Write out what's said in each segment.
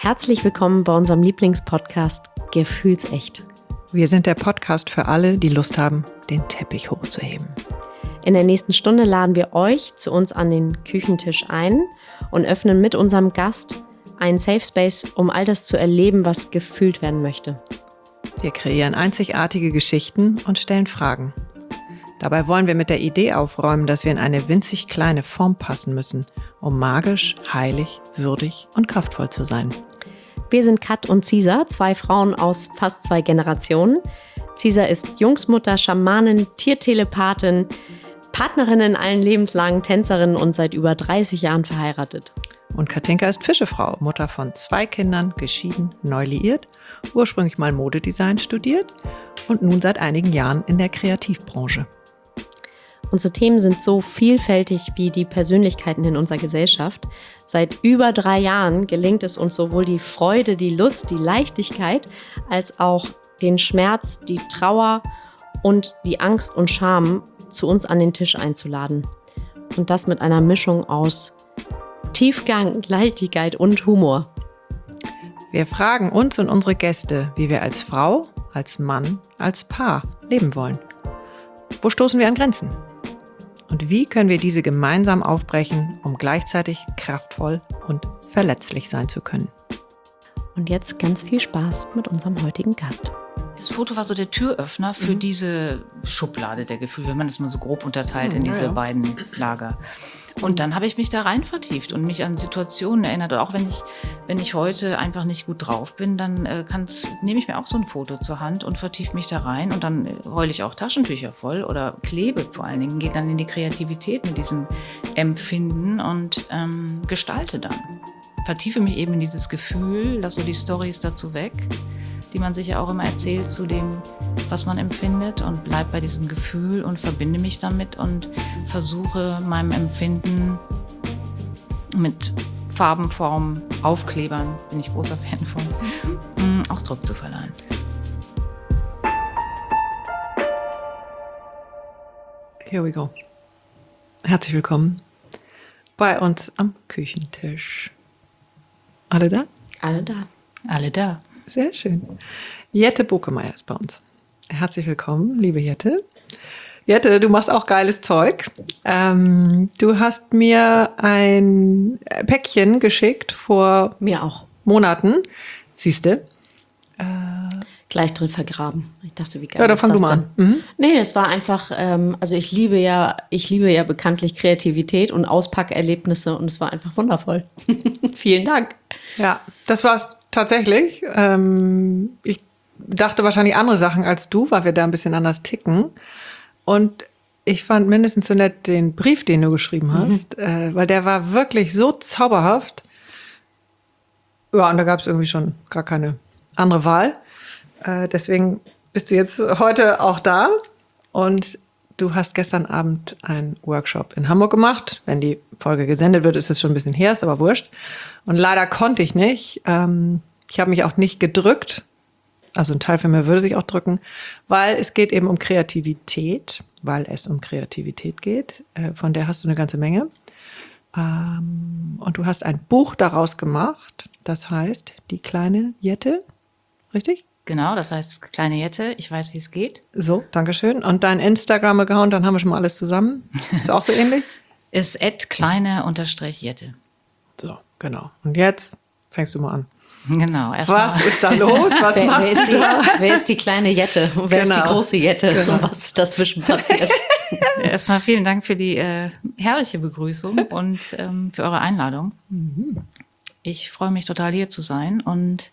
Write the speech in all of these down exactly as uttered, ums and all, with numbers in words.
Herzlich willkommen bei unserem Lieblingspodcast Gefühlsecht. Wir sind der Podcast für alle, die Lust haben, den Teppich hochzuheben. In der nächsten Stunde laden wir euch zu uns an den Küchentisch ein und öffnen mit unserem Gast einen Safe Space, um all das zu erleben, was gefühlt werden möchte. Wir kreieren einzigartige Geschichten und stellen Fragen. Dabei wollen wir mit der Idee aufräumen, dass wir in eine winzig kleine Form passen müssen, um magisch, heilig, würdig und kraftvoll zu sein. Wir sind Kat und Cisa, zwei Frauen aus fast zwei Generationen. Cisa ist Jungsmutter, Schamanin, Tiertelepathin, Partnerin in allen Lebenslagen, Tänzerin und seit über dreißig Jahren verheiratet. Und Katinka ist Fischefrau, Mutter von zwei Kindern, geschieden, neu liiert, ursprünglich mal Modedesign studiert und nun seit einigen Jahren in der Kreativbranche. Unsere Themen sind so vielfältig wie die Persönlichkeiten in unserer Gesellschaft. Seit über drei Jahren gelingt es uns sowohl die Freude, die Lust, die Leichtigkeit, als auch den Schmerz, die Trauer und die Angst und Scham zu uns an den Tisch einzuladen. Und das mit einer Mischung aus Tiefgang, Leichtigkeit und Humor. Wir fragen uns und unsere Gäste, wie wir als Frau, als Mann, als Paar leben wollen. Wo stoßen wir an Grenzen? Und wie können wir diese gemeinsam aufbrechen, um gleichzeitig kraftvoll und verletzlich sein zu können? Und jetzt ganz viel Spaß mit unserem heutigen Gast. Das Foto war so der Türöffner für mhm. diese Schublade der Gefühle, wenn man es mal so grob unterteilt mhm, in diese ja, ja. beiden Lager. Und dann habe ich mich da rein vertieft und mich an Situationen erinnert. Und auch wenn ich, wenn ich heute einfach nicht gut drauf bin, dann äh, nehme ich mir auch so ein Foto zur Hand und vertiefe mich da rein. Und dann heule ich auch Taschentücher voll oder klebe vor allen Dingen, gehe dann in die Kreativität mit diesem Empfinden und ähm, gestalte dann. Vertiefe mich eben in dieses Gefühl, lasse so die Storys dazu weg, die man sich ja auch immer erzählt zu dem, was man empfindet, und bleib bei diesem Gefühl und verbinde mich damit und versuche meinem Empfinden mit Farben, Formen, Aufklebern, bin ich großer Fan von, mhm. Ausdruck zu verleihen. Here we go. Herzlich willkommen bei uns am Küchentisch. Alle da? Alle da. Alle da. Sehr schön. Jette Bokemeyer ist bei uns. Herzlich willkommen, liebe Jette. Jette, du machst auch geiles Zeug. Ähm, du hast mir ein Päckchen geschickt vor mir auch Monaten. Siehste? Äh, Gleich drin vergraben. Ich dachte, wie geil ja, dann ist fang das du mal denn? an. Mhm. Nee, es war einfach, ähm, also ich liebe ja, ich liebe ja bekanntlich Kreativität und Auspackerlebnisse und es war einfach wundervoll. Vielen Dank. Ja, das war's tatsächlich. Ähm, ich dachte wahrscheinlich andere Sachen als du, weil wir da ein bisschen anders ticken. Und ich fand mindestens so nett den Brief, den du geschrieben hast, mhm. äh, weil der war wirklich so zauberhaft. Ja, und da gab es irgendwie schon gar keine andere Wahl. Äh, deswegen bist du jetzt heute auch da. Und du hast gestern Abend einen Workshop in Hamburg gemacht. Wenn die Folge gesendet wird, ist es schon ein bisschen her, ist aber wurscht. Und leider konnte ich nicht. Ähm, ich habe mich auch nicht gedrückt. Also ein Teil von mir würde sich auch drücken, weil es geht eben um Kreativität, weil es um Kreativität geht. Äh, von der hast du eine ganze Menge. Ähm, und du hast ein Buch daraus gemacht, das heißt Die kleine Jette, richtig? Genau, das heißt kleine Jette, ich weiß, wie es geht. So, Dankeschön. Und dein Instagram-Account, dann haben wir schon mal alles zusammen. Ist auch so ähnlich? Ist at kleine unterstrich Jette. So, genau. Und jetzt fängst du mal an. Genau. Erst Was mal. Ist da los? Was wer, machst wer ist du da? Die, wer ist die kleine Jette? Und wer genau. ist die große Jette? Genau. Und was ist dazwischen passiert? Erstmal vielen Dank für die äh, herrliche Begrüßung und ähm, für eure Einladung. Mhm. Ich freue mich total, hier zu sein. Und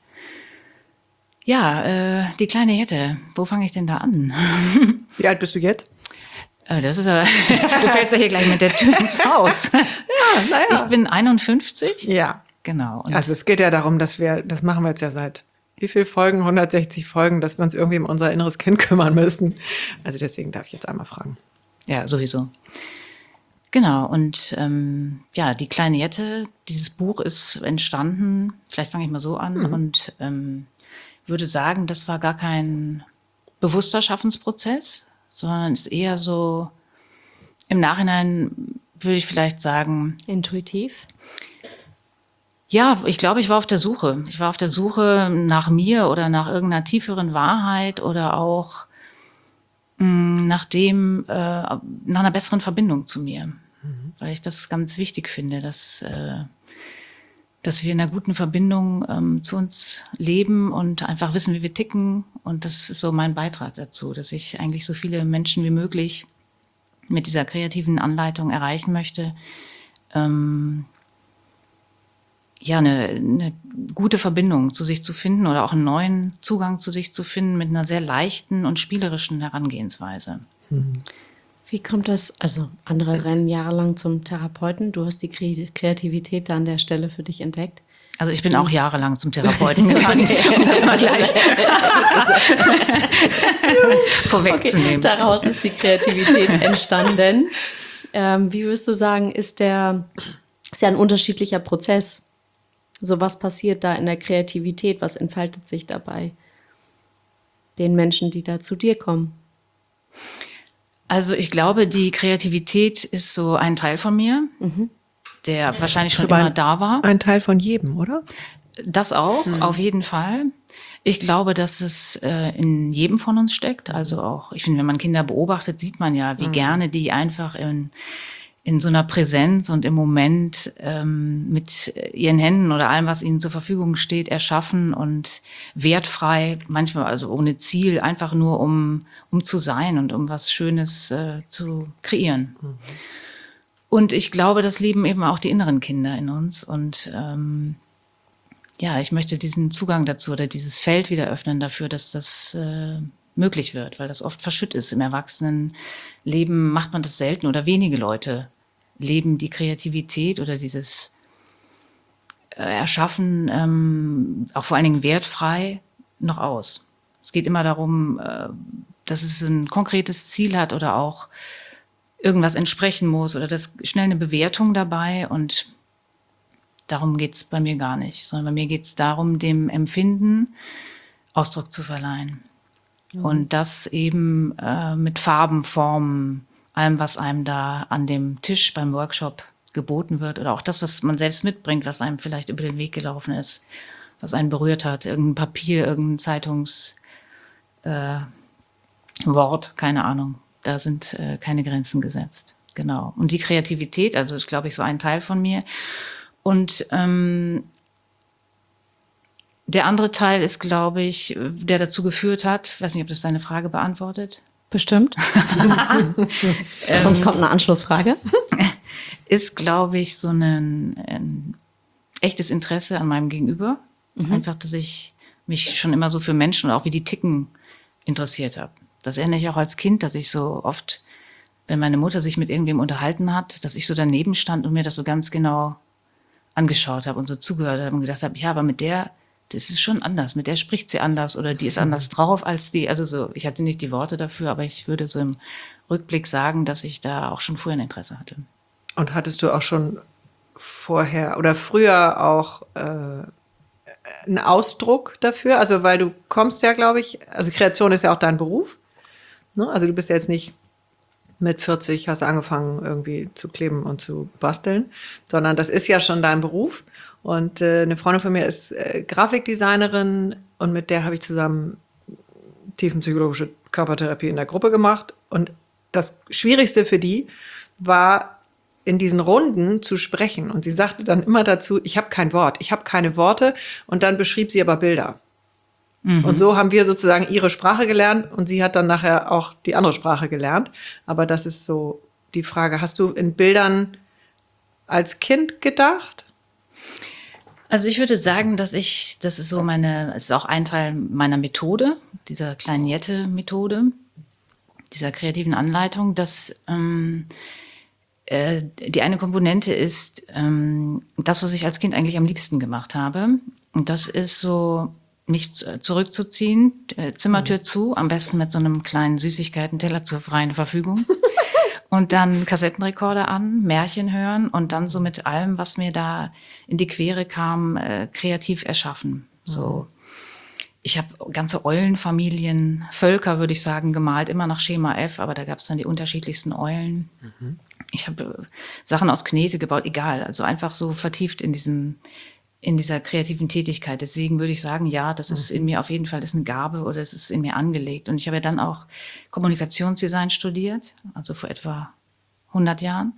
ja, äh, die kleine Jette, wo fange ich denn da an? Wie alt bist du jetzt? Äh, das ist aber, du fällst ja hier gleich mit der Tür ins Haus. Ja, naja. Ich bin einundfünfzig. Ja. Genau. Und also es geht ja darum, dass wir, das machen wir jetzt ja seit wie viel Folgen, hundertsechzig Folgen, dass wir uns irgendwie um unser inneres Kind kümmern müssen. Also deswegen darf ich jetzt einmal fragen. Ja, sowieso. Genau, und ähm, ja, die kleine Jette, dieses Buch ist entstanden, vielleicht fange ich mal so an, mhm. und ähm, würde sagen, das war gar kein bewusster Schaffensprozess, sondern ist eher so, im Nachhinein würde ich vielleicht sagen, intuitiv. Ja, ich glaube, ich war auf der Suche. Ich war auf der Suche nach mir oder nach irgendeiner tieferen Wahrheit oder auch mh, nach dem, äh, nach einer besseren Verbindung zu mir. Mhm. Weil ich das ganz wichtig finde, dass, äh, dass wir in einer guten Verbindung ähm, zu uns leben und einfach wissen, wie wir ticken. Und das ist so mein Beitrag dazu, dass ich eigentlich so viele Menschen wie möglich mit dieser kreativen Anleitung erreichen möchte. Ähm, ja, eine, eine gute Verbindung zu sich zu finden oder auch einen neuen Zugang zu sich zu finden mit einer sehr leichten und spielerischen Herangehensweise. Mhm. Wie kommt das, also andere rennen jahrelang zum Therapeuten, du hast die Kreativität da an der Stelle für dich entdeckt. Also ich bin auch jahrelang zum Therapeuten gerannt, um das mal gleich vorwegzunehmen. Okay, daraus ist die Kreativität entstanden. Ähm, wie würdest du sagen, ist der, ist ja ein unterschiedlicher Prozess. So, was passiert da in der Kreativität? Was entfaltet sich dabei den Menschen, die da zu dir kommen? Also ich glaube, die Kreativität ist so ein Teil von mir, mhm. der wahrscheinlich schon so immer ein, da war. Ein Teil von jedem, oder? Das auch, mhm. auf jeden Fall. Ich glaube, dass es äh, in jedem von uns steckt. Also auch, ich finde, wenn man Kinder beobachtet, sieht man ja, wie mhm. gerne die einfach in in so einer Präsenz und im Moment ähm, mit ihren Händen oder allem, was ihnen zur Verfügung steht, erschaffen und wertfrei, manchmal also ohne Ziel, einfach nur um, um zu sein und um was Schönes äh, zu kreieren. Mhm. Und ich glaube, das lieben eben auch die inneren Kinder in uns. Und ähm, ja, ich möchte diesen Zugang dazu oder dieses Feld wieder öffnen dafür, dass das äh, möglich wird, weil das oft verschütt ist. Im Erwachsenenleben macht man das selten oder wenige Leute leben die Kreativität oder dieses äh, Erschaffen, ähm, auch vor allen Dingen wertfrei, noch aus. Es geht immer darum, äh, dass es ein konkretes Ziel hat oder auch irgendwas entsprechen muss oder das schnell eine Bewertung dabei, und darum geht es bei mir gar nicht, sondern bei mir geht es darum, dem Empfinden Ausdruck zu verleihen. Mhm. Und das eben äh, mit Farben, Formen, allem, was einem da an dem Tisch beim Workshop geboten wird oder auch das, was man selbst mitbringt, was einem vielleicht über den Weg gelaufen ist, was einen berührt hat, irgendein Papier, irgendein Zeitungswort, äh, keine Ahnung. Da sind äh, keine Grenzen gesetzt. Genau. Und die Kreativität, also ist, glaube ich, so ein Teil von mir. Und ähm, der andere Teil ist, glaube ich, der dazu geführt hat, ich weiß nicht, ob das deine Frage beantwortet. Bestimmt. ähm, Sonst kommt eine Anschlussfrage. Ist, glaube ich, so ein, ein echtes Interesse an meinem Gegenüber. Mhm. Einfach, dass ich mich schon immer so für Menschen und auch wie die ticken interessiert habe. Das erinnere ich auch als Kind, dass ich so oft, wenn meine Mutter sich mit irgendwem unterhalten hat, dass ich so daneben stand und mir das so ganz genau angeschaut habe und so zugehört habe und gedacht habe, ja, aber mit der, das ist schon anders, mit der spricht sie anders oder die ist anders drauf als die, also so, ich hatte nicht die Worte dafür, aber ich würde so im Rückblick sagen, dass ich da auch schon früher ein Interesse hatte. Und hattest du auch schon vorher oder früher auch äh, einen Ausdruck dafür? Also weil du kommst ja, glaube ich, also Kreation ist ja auch dein Beruf, ne? Also du bist ja jetzt nicht mit vierzig hast du angefangen irgendwie zu kleben und zu basteln, sondern das ist ja schon dein Beruf. Und äh, eine Freundin von mir ist äh, Grafikdesignerin und mit der habe ich zusammen tiefenpsychologische Körpertherapie in der Gruppe gemacht. Und das Schwierigste für die war, in diesen Runden zu sprechen. Und sie sagte dann immer dazu, ich habe kein Wort, ich habe keine Worte. Und dann beschrieb sie aber Bilder. Mhm. Und so haben wir sozusagen ihre Sprache gelernt und sie hat dann nachher auch die andere Sprache gelernt. Aber das ist so die Frage, hast du in Bildern als Kind gedacht? Also ich würde sagen, dass ich, das ist so meine, es ist auch ein Teil meiner Methode, dieser Kleiniette-Methode, dieser kreativen Anleitung, dass ähm, äh, die eine Komponente ist ähm, das, was ich als Kind eigentlich am liebsten gemacht habe. Und das ist so, mich zurückzuziehen, äh, Zimmertür mhm. zu, am besten mit so einem kleinen Süßigkeiten-Teller zur freien Verfügung. Und dann Kassettenrekorder an, Märchen hören und dann so mit allem, was mir da in die Quere kam, äh, kreativ erschaffen. So, ich habe ganze Eulenfamilien, Völker, würde ich sagen, gemalt, immer nach Schema F, aber da gab es dann die unterschiedlichsten Eulen. Mhm. Ich habe äh, Sachen aus Knete gebaut, egal, also einfach so vertieft in diesem in dieser kreativen Tätigkeit. Deswegen würde ich sagen, ja, das ist in mir auf jeden Fall, das ist eine Gabe oder es ist in mir angelegt. Und ich habe ja dann auch Kommunikationsdesign studiert, also vor etwa hundert Jahren.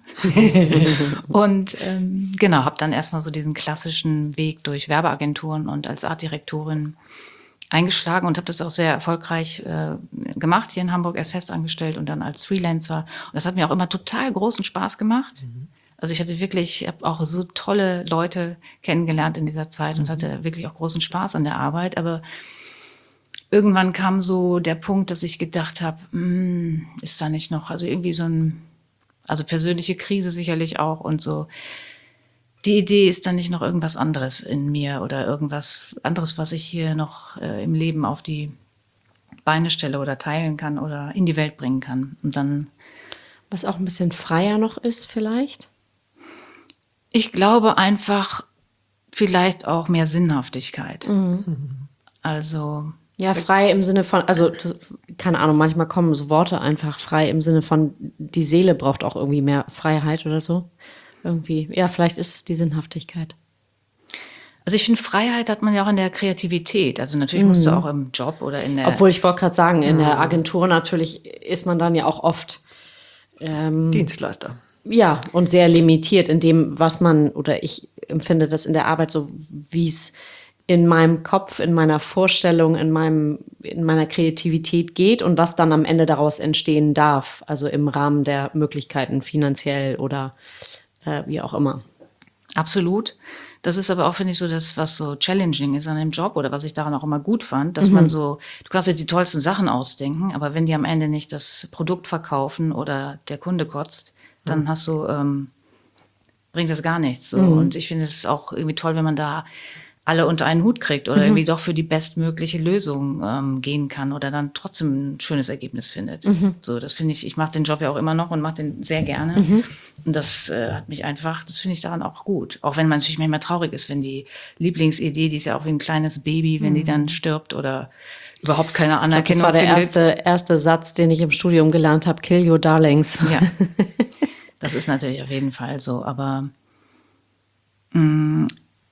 Und ähm, genau, habe dann erstmal so diesen klassischen Weg durch Werbeagenturen und als Artdirektorin eingeschlagen und habe das auch sehr erfolgreich äh, gemacht, hier in Hamburg erst festangestellt und dann als Freelancer. Und das hat mir auch immer total großen Spaß gemacht. Mhm. Also ich hatte wirklich, ich habe auch so tolle Leute kennengelernt in dieser Zeit und hatte wirklich auch großen Spaß an der Arbeit. Aber irgendwann kam so der Punkt, dass ich gedacht habe, hm, ist da nicht noch, also irgendwie so ein, also persönliche Krise sicherlich auch und so. Die Idee ist dann nicht noch irgendwas anderes in mir oder irgendwas anderes, was ich hier noch äh, im Leben auf die Beine stelle oder teilen kann oder in die Welt bringen kann. Und dann, was auch ein bisschen freier noch ist vielleicht? Ich glaube einfach vielleicht auch mehr Sinnhaftigkeit. Mhm. Also ja, frei im Sinne von, also keine Ahnung, manchmal kommen so Worte einfach frei im Sinne von, die Seele braucht auch irgendwie mehr Freiheit oder so. Irgendwie, ja, vielleicht ist es die Sinnhaftigkeit. Also ich finde, Freiheit hat man ja auch in der Kreativität. Also natürlich mhm. musst du auch im Job oder in der... Obwohl, ich wollte gerade sagen, in mhm. der Agentur natürlich ist man dann ja auch oft... Ähm, Dienstleister. Ja, und sehr limitiert in dem, was man, oder ich empfinde das in der Arbeit so, wie es in meinem Kopf, in meiner Vorstellung, in meinem, in meiner Kreativität geht und was dann am Ende daraus entstehen darf. Also im Rahmen der Möglichkeiten finanziell oder äh, wie auch immer. Absolut. Das ist aber auch, finde ich, so das, was so challenging ist an dem Job oder was ich daran auch immer gut fand, dass mhm. man so, du kannst dir die tollsten Sachen ausdenken, aber wenn die am Ende nicht das Produkt verkaufen oder der Kunde kotzt, dann hast du, ähm, bringt das gar nichts. So. Mhm. Und ich finde es auch irgendwie toll, wenn man da alle unter einen Hut kriegt oder mhm. irgendwie doch für die bestmögliche Lösung ähm, gehen kann oder dann trotzdem ein schönes Ergebnis findet. Mhm. So, das finde ich, ich mache den Job ja auch immer noch und mache den sehr gerne. Mhm. Und das äh, hat mich einfach, das finde ich daran auch gut. Auch wenn man natürlich manchmal traurig ist, wenn die Lieblingsidee, die ist ja auch wie ein kleines Baby, wenn mhm. die dann stirbt oder überhaupt keine Anerkennung findet. Das war der erste, erste Satz, den ich im Studium gelernt habe, kill your darlings. Ja, das ist natürlich auf jeden Fall so, aber mh,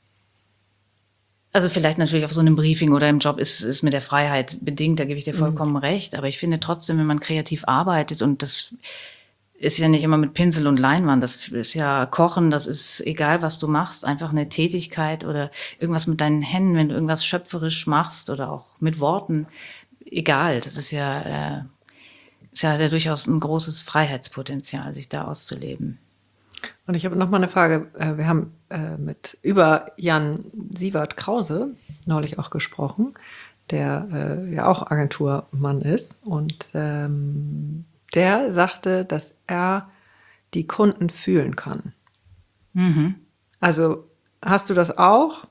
also vielleicht natürlich auf so einem Briefing oder im Job ist es mit der Freiheit bedingt, da gebe ich dir vollkommen mhm. recht, aber ich finde trotzdem, wenn man kreativ arbeitet und das ist ja nicht immer mit Pinsel und Leinwand, das ist ja Kochen, das ist egal, was du machst, einfach eine Tätigkeit oder irgendwas mit deinen Händen, wenn du irgendwas schöpferisch machst oder auch mit Worten, egal, das ist ja, äh, ist ja, ja durchaus ein großes Freiheitspotenzial, sich da auszuleben. Und ich habe noch mal eine Frage. Wir haben mit über Jan Siewert Krause neulich auch gesprochen, der ja auch Agenturmann ist. Und ähm, der sagte, dass er die Kunden fühlen kann. Mhm. Also hast du das auch?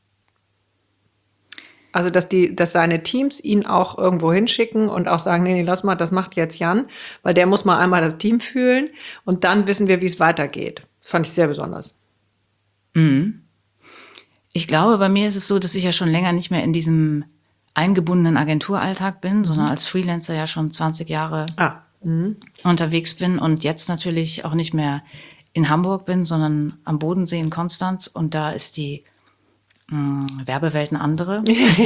Also, dass die, dass seine Teams ihn auch irgendwo hinschicken und auch sagen, nee, nee, lass mal, das macht jetzt Jan, weil der muss mal einmal das Team fühlen und dann wissen wir, wie es weitergeht. Das fand ich sehr besonders. Mhm. Ich glaube, bei mir ist es so, dass ich ja schon länger nicht mehr in diesem eingebundenen Agenturalltag bin, mhm. sondern als Freelancer ja schon zwanzig Jahre ah. mhm. unterwegs bin und jetzt natürlich auch nicht mehr in Hamburg bin, sondern am Bodensee in Konstanz und da ist die mh, Werbewelt eine andere.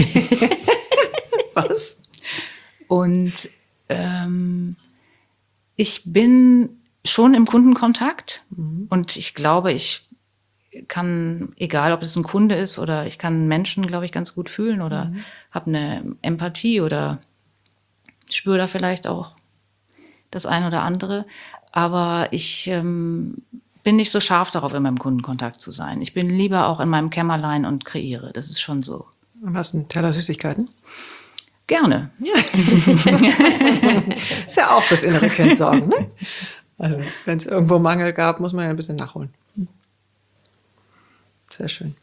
Was? Und ähm, ich bin schon im Kundenkontakt mhm. und ich glaube, ich kann, egal ob es ein Kunde ist oder ich kann Menschen, glaube ich, ganz gut fühlen oder mhm. habe eine Empathie oder spüre da vielleicht auch das eine oder andere. Aber ich ähm, bin nicht so scharf darauf, immer im Kundenkontakt zu sein. Ich bin lieber auch in meinem Kämmerlein und kreiere. Das ist schon so. Und hast du einen Teller Süßigkeiten? Gerne. Ja. Ist ja auch fürs innere Kind sorgen, ne? Also, wenn es irgendwo Mangel gab, muss man ja ein bisschen nachholen. Sehr schön.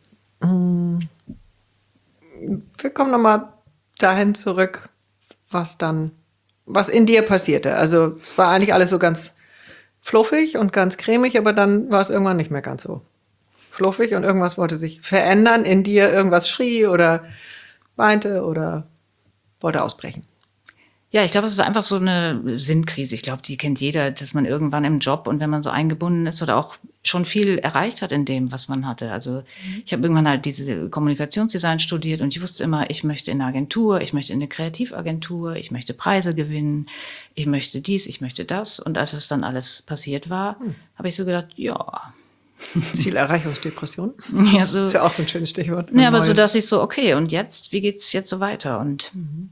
Wir kommen nochmal dahin zurück, was dann, was in dir passierte. Also es war eigentlich alles so ganz fluffig und ganz cremig, aber dann war es irgendwann nicht mehr ganz so fluffig und irgendwas wollte sich verändern in dir. Irgendwas schrie oder weinte oder wollte ausbrechen. Ja, ich glaube, es war einfach so eine Sinnkrise. Ich glaube, die kennt jeder, dass man irgendwann im Job und wenn man so eingebunden ist oder auch schon viel erreicht hat in dem, was man hatte. Also ich habe irgendwann halt diese Kommunikationsdesign studiert und ich wusste immer, ich möchte in eine Agentur, ich möchte in eine Kreativagentur, ich möchte Preise gewinnen, ich möchte dies, ich möchte das. Und als es dann alles passiert war, hm. habe ich so gedacht, ja. Zielerreichungsdepression? Ja, so, ist ja auch so ein schönes Stichwort. Ja, aber Neues. So dachte ich so, okay, und jetzt, wie geht's jetzt so weiter? Und mhm.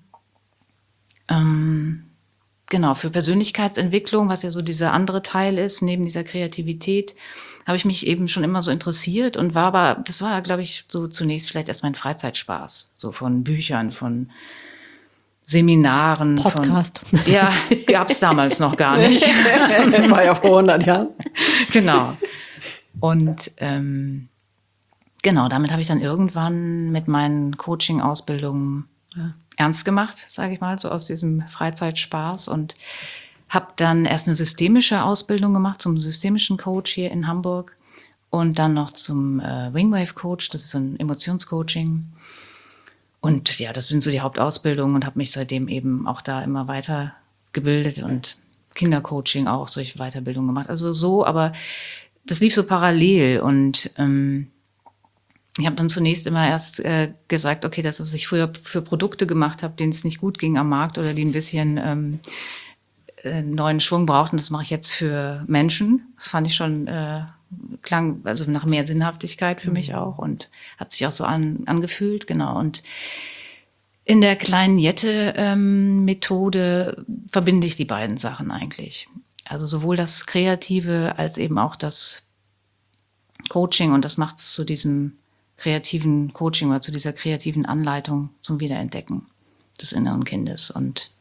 ähm, genau, für Persönlichkeitsentwicklung, was ja so dieser andere Teil ist, neben dieser Kreativität, habe ich mich eben schon immer so interessiert und war aber, das war, glaube ich, so zunächst vielleicht erst mein Freizeitspaß, so von Büchern, von Seminaren. Podcast. Von, ja, gab es damals noch gar nicht. War ja vor hundert Jahren. Genau. Und ähm, genau, damit habe ich dann irgendwann mit meinen Coaching-Ausbildungen ja. ernst gemacht, sage ich mal, so aus diesem Freizeitspaß und habe dann erst eine systemische Ausbildung gemacht zum systemischen Coach hier in Hamburg und dann noch zum äh, Wingwave Coach, das ist ein Emotionscoaching. Und ja, das sind so die Hauptausbildungen und habe mich seitdem eben auch da immer weiter gebildet und Kindercoaching auch, solche Weiterbildungen gemacht. Also so, aber das lief so parallel und ähm, ich habe dann zunächst immer erst äh, gesagt, okay, das, was ich früher für Produkte gemacht habe, denen es nicht gut ging am Markt oder die ein bisschen ähm, äh, neuen Schwung brauchten, das mache ich jetzt für Menschen. Das fand ich schon, äh, klang also nach mehr Sinnhaftigkeit für mhm. mich auch und hat sich auch so an, angefühlt, genau. Und in der kleinen Jette-Methode ähm, verbinde ich die beiden Sachen eigentlich. Also sowohl das Kreative als eben auch das Coaching und das macht es zu diesem kreativen Coaching oder zu dieser kreativen Anleitung zum Wiederentdecken des inneren Kindes. Und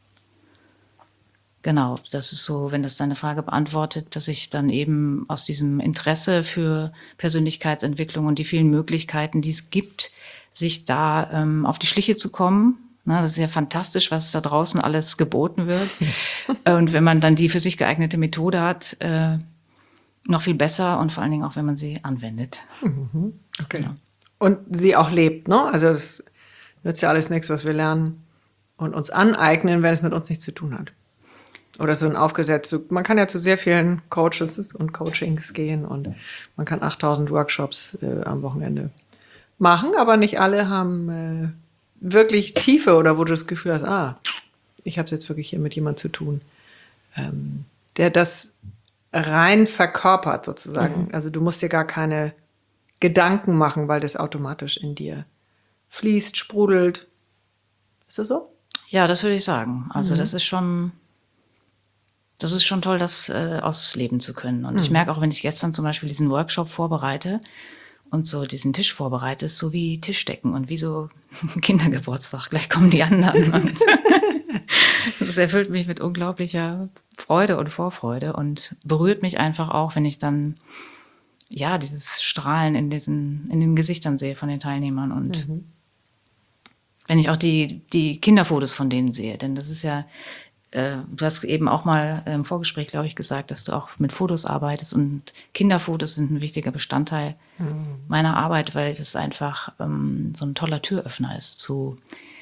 genau, das ist so, wenn das deine Frage beantwortet, dass ich dann eben aus diesem Interesse für Persönlichkeitsentwicklung und die vielen Möglichkeiten, die es gibt, sich da ähm, auf die Schliche zu kommen. Na, das ist ja fantastisch, was da draußen alles geboten wird. Und wenn man dann die für sich geeignete Methode hat, äh, noch viel besser und vor allen Dingen auch, wenn man sie anwendet. Mhm. Okay. Genau. Und sie auch lebt, ne? Also das nützt ja alles nichts, was wir lernen und uns aneignen, wenn es mit uns nichts zu tun hat. Oder so ein aufgesetzt. Man kann ja zu sehr vielen Coaches und Coachings gehen und man kann achttausend Workshops äh, am Wochenende machen, aber nicht alle haben äh, wirklich Tiefe oder wo du das Gefühl hast, ah, ich habe es jetzt wirklich hier mit jemandem zu tun, ähm, der das rein verkörpert sozusagen. Mhm. Also du musst dir gar keine Gedanken machen, weil das automatisch in dir fließt, sprudelt. Ist das so? Ja, das würde ich sagen. Also mhm. das ist schon, das ist schon toll, das äh, ausleben zu können. Und mhm. ich merke auch, wenn ich gestern zum Beispiel diesen Workshop vorbereite und so diesen Tisch vorbereite, ist so wie Tischdecken und wie so Kindergeburtstag. Gleich kommen die anderen. Und das erfüllt mich mit unglaublicher Freude und Vorfreude und berührt mich einfach auch, wenn ich dann ja dieses Strahlen in diesen in den Gesichtern sehe von den Teilnehmern und mhm. wenn ich auch die die Kinderfotos von denen sehe, denn das ist ja äh, du hast eben auch mal im Vorgespräch, glaube ich, gesagt, dass du auch mit Fotos arbeitest und Kinderfotos sind ein wichtiger Bestandteil mhm. meiner Arbeit, weil das einfach ähm, so ein toller Türöffner ist zu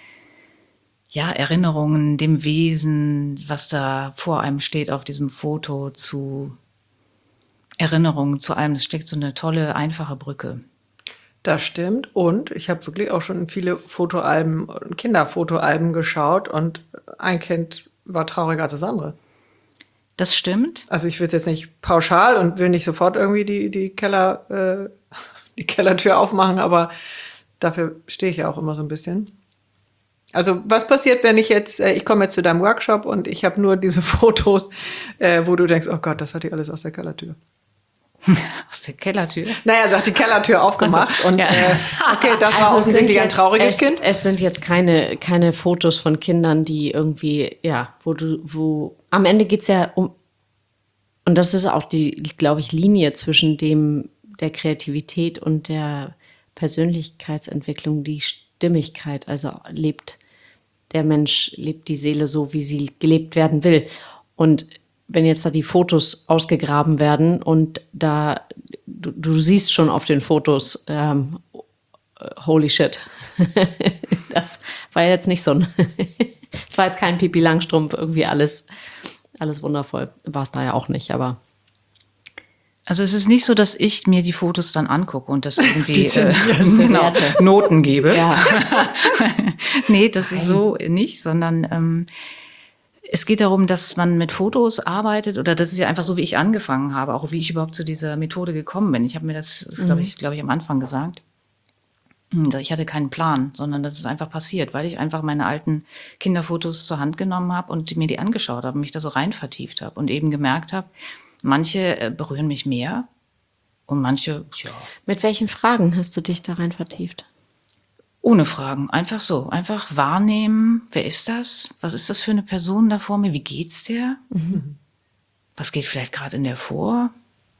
ja, Erinnerungen, dem Wesen, was da vor einem steht auf diesem Foto, zu Erinnerungen zu allem. Es steckt so eine tolle, einfache Brücke. Das stimmt. Und ich habe wirklich auch schon viele Fotoalben, Kinderfotoalben geschaut und ein Kind war trauriger als das andere. Das stimmt. Also ich will jetzt nicht pauschal und will nicht sofort irgendwie die, die, Keller, äh, die Kellertür aufmachen, aber dafür stehe ich ja auch immer so ein bisschen. Also was passiert, wenn ich jetzt, äh, ich komme jetzt zu deinem Workshop und ich habe nur diese Fotos, äh, wo du denkst, oh Gott, das hat die alles aus der Kellertür. Aus der Kellertür? Naja, sie hat die Kellertür aufgemacht also, und ja. äh, okay, das also war offensichtlich ein trauriges es, Kind. Es sind jetzt keine, keine Fotos von Kindern, die irgendwie, ja, wo du, wo, am Ende geht's ja um, und das ist auch die, glaube ich, Linie zwischen dem, der Kreativität und der Persönlichkeitsentwicklung, die Stimmigkeit, also lebt der Mensch, lebt die Seele so, wie sie gelebt werden will. Und wenn jetzt da die Fotos ausgegraben werden und da, du, du siehst schon auf den Fotos, ähm, holy shit, das war jetzt nicht so ein, das Es war jetzt kein Pipi Langstrumpf, irgendwie alles, alles wundervoll. War es da ja auch nicht, aber... Also es ist nicht so, dass ich mir die Fotos dann angucke und das irgendwie Die äh, genau, Noten gebe. Ja. Nee, das ist so nicht, sondern ähm, es geht darum, dass man mit Fotos arbeitet oder das ist ja einfach so, wie ich angefangen habe, auch wie ich überhaupt zu dieser Methode gekommen bin. Ich habe mir das, das glaube ich, glaube ich, am Anfang gesagt. Ich hatte keinen Plan, sondern das ist einfach passiert, weil ich einfach meine alten Kinderfotos zur Hand genommen habe und mir die angeschaut habe und mich da so rein vertieft habe und eben gemerkt habe, manche berühren mich mehr und manche, ja. Mit welchen Fragen hast du dich da rein vertieft? Ohne Fragen, einfach so. Einfach wahrnehmen, wer ist das? Was ist das für eine Person da vor mir? Wie geht's der? Mhm. Was geht vielleicht gerade in der vor?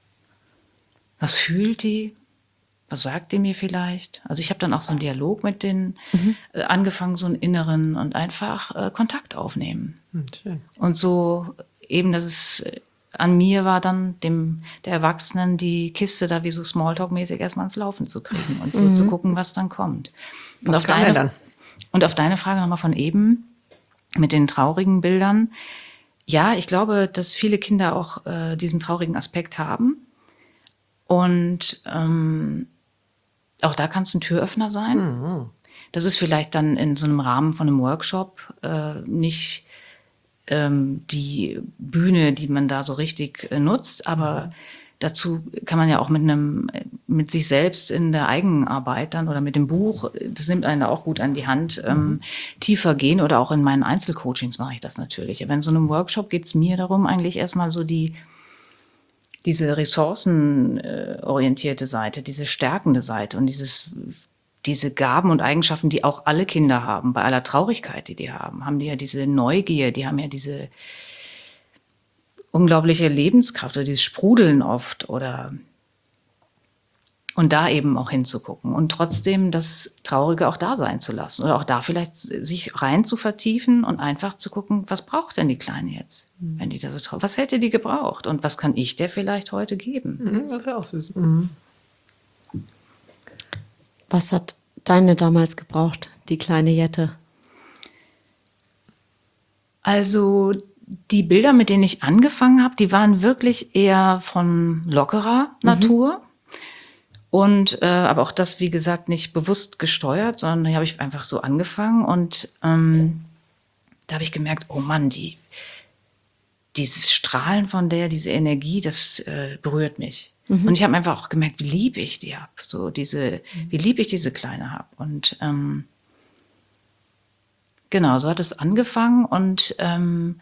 Was fühlt die? Was sagt die mir vielleicht? Also ich habe dann auch so einen Dialog mit denen mhm. äh, angefangen, so einen inneren und einfach äh, Kontakt aufnehmen. Schön. Und so eben, dass es an mir war dann, dem der Erwachsenen, die Kiste da wie so Smalltalk-mäßig erstmal ins Laufen zu kriegen und so mhm. zu gucken, was dann kommt. Und was auf, deine, dann? und auf deine Frage nochmal von eben, mit den traurigen Bildern. Ja, ich glaube, dass viele Kinder auch äh, diesen traurigen Aspekt haben. Und ähm, auch da kann es ein Türöffner sein. Mhm. Das ist vielleicht dann in so einem Rahmen von einem Workshop äh, nicht die Bühne, die man da so richtig äh, nutzt, aber mhm. dazu kann man ja auch mit einem, mit sich selbst in der Eigenarbeit dann oder mit dem Buch, das nimmt einen da auch gut an die Hand, mhm. ähm, tiefer gehen oder auch in meinen Einzelcoachings mache ich das natürlich. Aber in so einem Workshop geht es mir darum, eigentlich erstmal so die, diese ressourcenorientierte Seite, diese stärkende Seite und dieses diese Gaben und Eigenschaften, die auch alle Kinder haben, bei aller Traurigkeit, die die haben, haben die ja diese Neugier, die haben ja diese unglaubliche Lebenskraft oder dieses Sprudeln oft oder und da eben auch hinzugucken und trotzdem das Traurige auch da sein zu lassen oder auch da vielleicht sich rein zu vertiefen und einfach zu gucken, was braucht denn die Kleine jetzt, mhm. wenn die da so traurig, was hätte die gebraucht und was kann ich der vielleicht heute geben? Mhm, das ist ja auch süß. Mhm. Was hat deine damals gebraucht, die kleine Jette? Also die Bilder, mit denen ich angefangen habe, die waren wirklich eher von lockerer mhm. Natur. Und äh, aber auch das, wie gesagt, nicht bewusst gesteuert, sondern da habe ich einfach so angefangen. Und ähm, da habe ich gemerkt, oh Mann, die, dieses Strahlen von der, diese Energie, das äh, berührt mich. Mhm. Und ich habe einfach auch gemerkt, wie lieb ich die habe. So diese, mhm. wie lieb ich diese Kleine habe. Und ähm, genau, so hat es angefangen. Und ähm,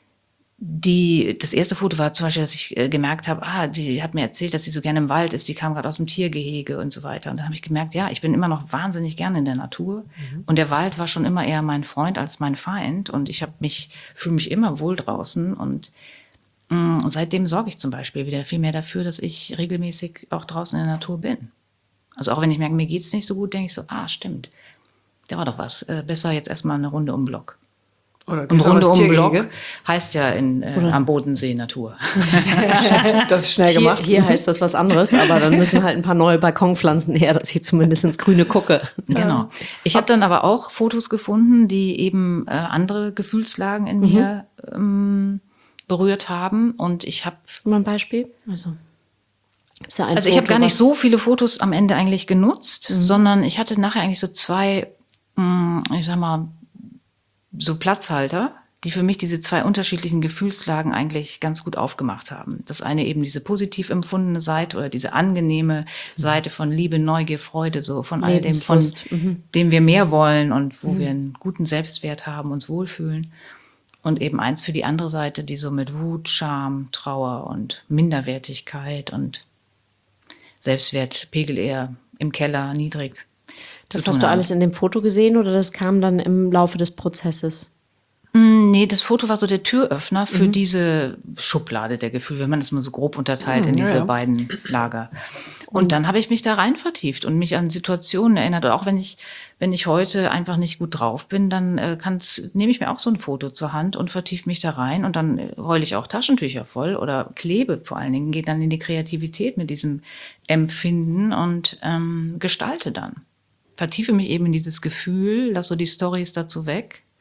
die, das erste Foto war zum Beispiel, dass ich äh, gemerkt habe, ah, die hat mir erzählt, dass sie so gerne im Wald ist. Die kam gerade aus dem Tiergehege und so weiter. Und dann habe ich gemerkt, ja, ich bin immer noch wahnsinnig gerne in der Natur. Mhm. Und der Wald war schon immer eher mein Freund als mein Feind. Und ich habe mich, fühle mich immer wohl draußen. Und Und seitdem sorge ich zum Beispiel wieder viel mehr dafür, dass ich regelmäßig auch draußen in der Natur bin. Also auch wenn ich merke, mir geht's nicht so gut, denke ich so, ah, stimmt, da war doch was. Äh, besser jetzt erstmal eine Runde um den Block. Oder und Runde um den Block heißt ja in, äh, am Bodensee Natur. Das ist schnell gemacht. Hier, hier heißt das was anderes, aber dann müssen halt ein paar neue Balkonpflanzen her, dass ich zumindest ins Grüne gucke. Genau. Ich habe dann aber auch Fotos gefunden, die eben äh, andere Gefühlslagen in mhm. mir ähm, berührt haben und ich habe mal ein Beispiel. Also, gibt's da ein also ich habe gar nicht so viele Fotos am Ende eigentlich genutzt, mhm. sondern ich hatte nachher eigentlich so zwei, mh, ich sag mal, so Platzhalter, die für mich diese zwei unterschiedlichen Gefühlslagen eigentlich ganz gut aufgemacht haben. Das eine eben diese positiv empfundene Seite oder diese angenehme mhm. Seite von Liebe, Neugier, Freude, so von all dem, von mhm. dem wir mehr wollen und wo mhm. wir einen guten Selbstwert haben, uns wohlfühlen. Und eben eins für die andere Seite, die so mit Wut, Scham, Trauer und Minderwertigkeit und Selbstwertpegel eher im Keller, niedrig. Das hast du alles in dem Foto gesehen oder das kam dann im Laufe des Prozesses? Nee, das Foto war so der Türöffner für mhm. diese Schublade der Gefühle, wenn man das mal so grob unterteilt mhm, in diese ja, ja. beiden Lager. Und, und dann habe ich mich da rein vertieft und mich an Situationen erinnert. Und auch wenn ich, wenn ich heute einfach nicht gut drauf bin, dann äh, kann's, nehme ich mir auch so ein Foto zur Hand und vertiefe mich da rein. Und dann heule ich auch Taschentücher voll oder klebe vor allen Dingen, gehe dann in die Kreativität mit diesem Empfinden und ähm, gestalte dann. Vertiefe mich eben in dieses Gefühl, lasse so die Storys dazu weg,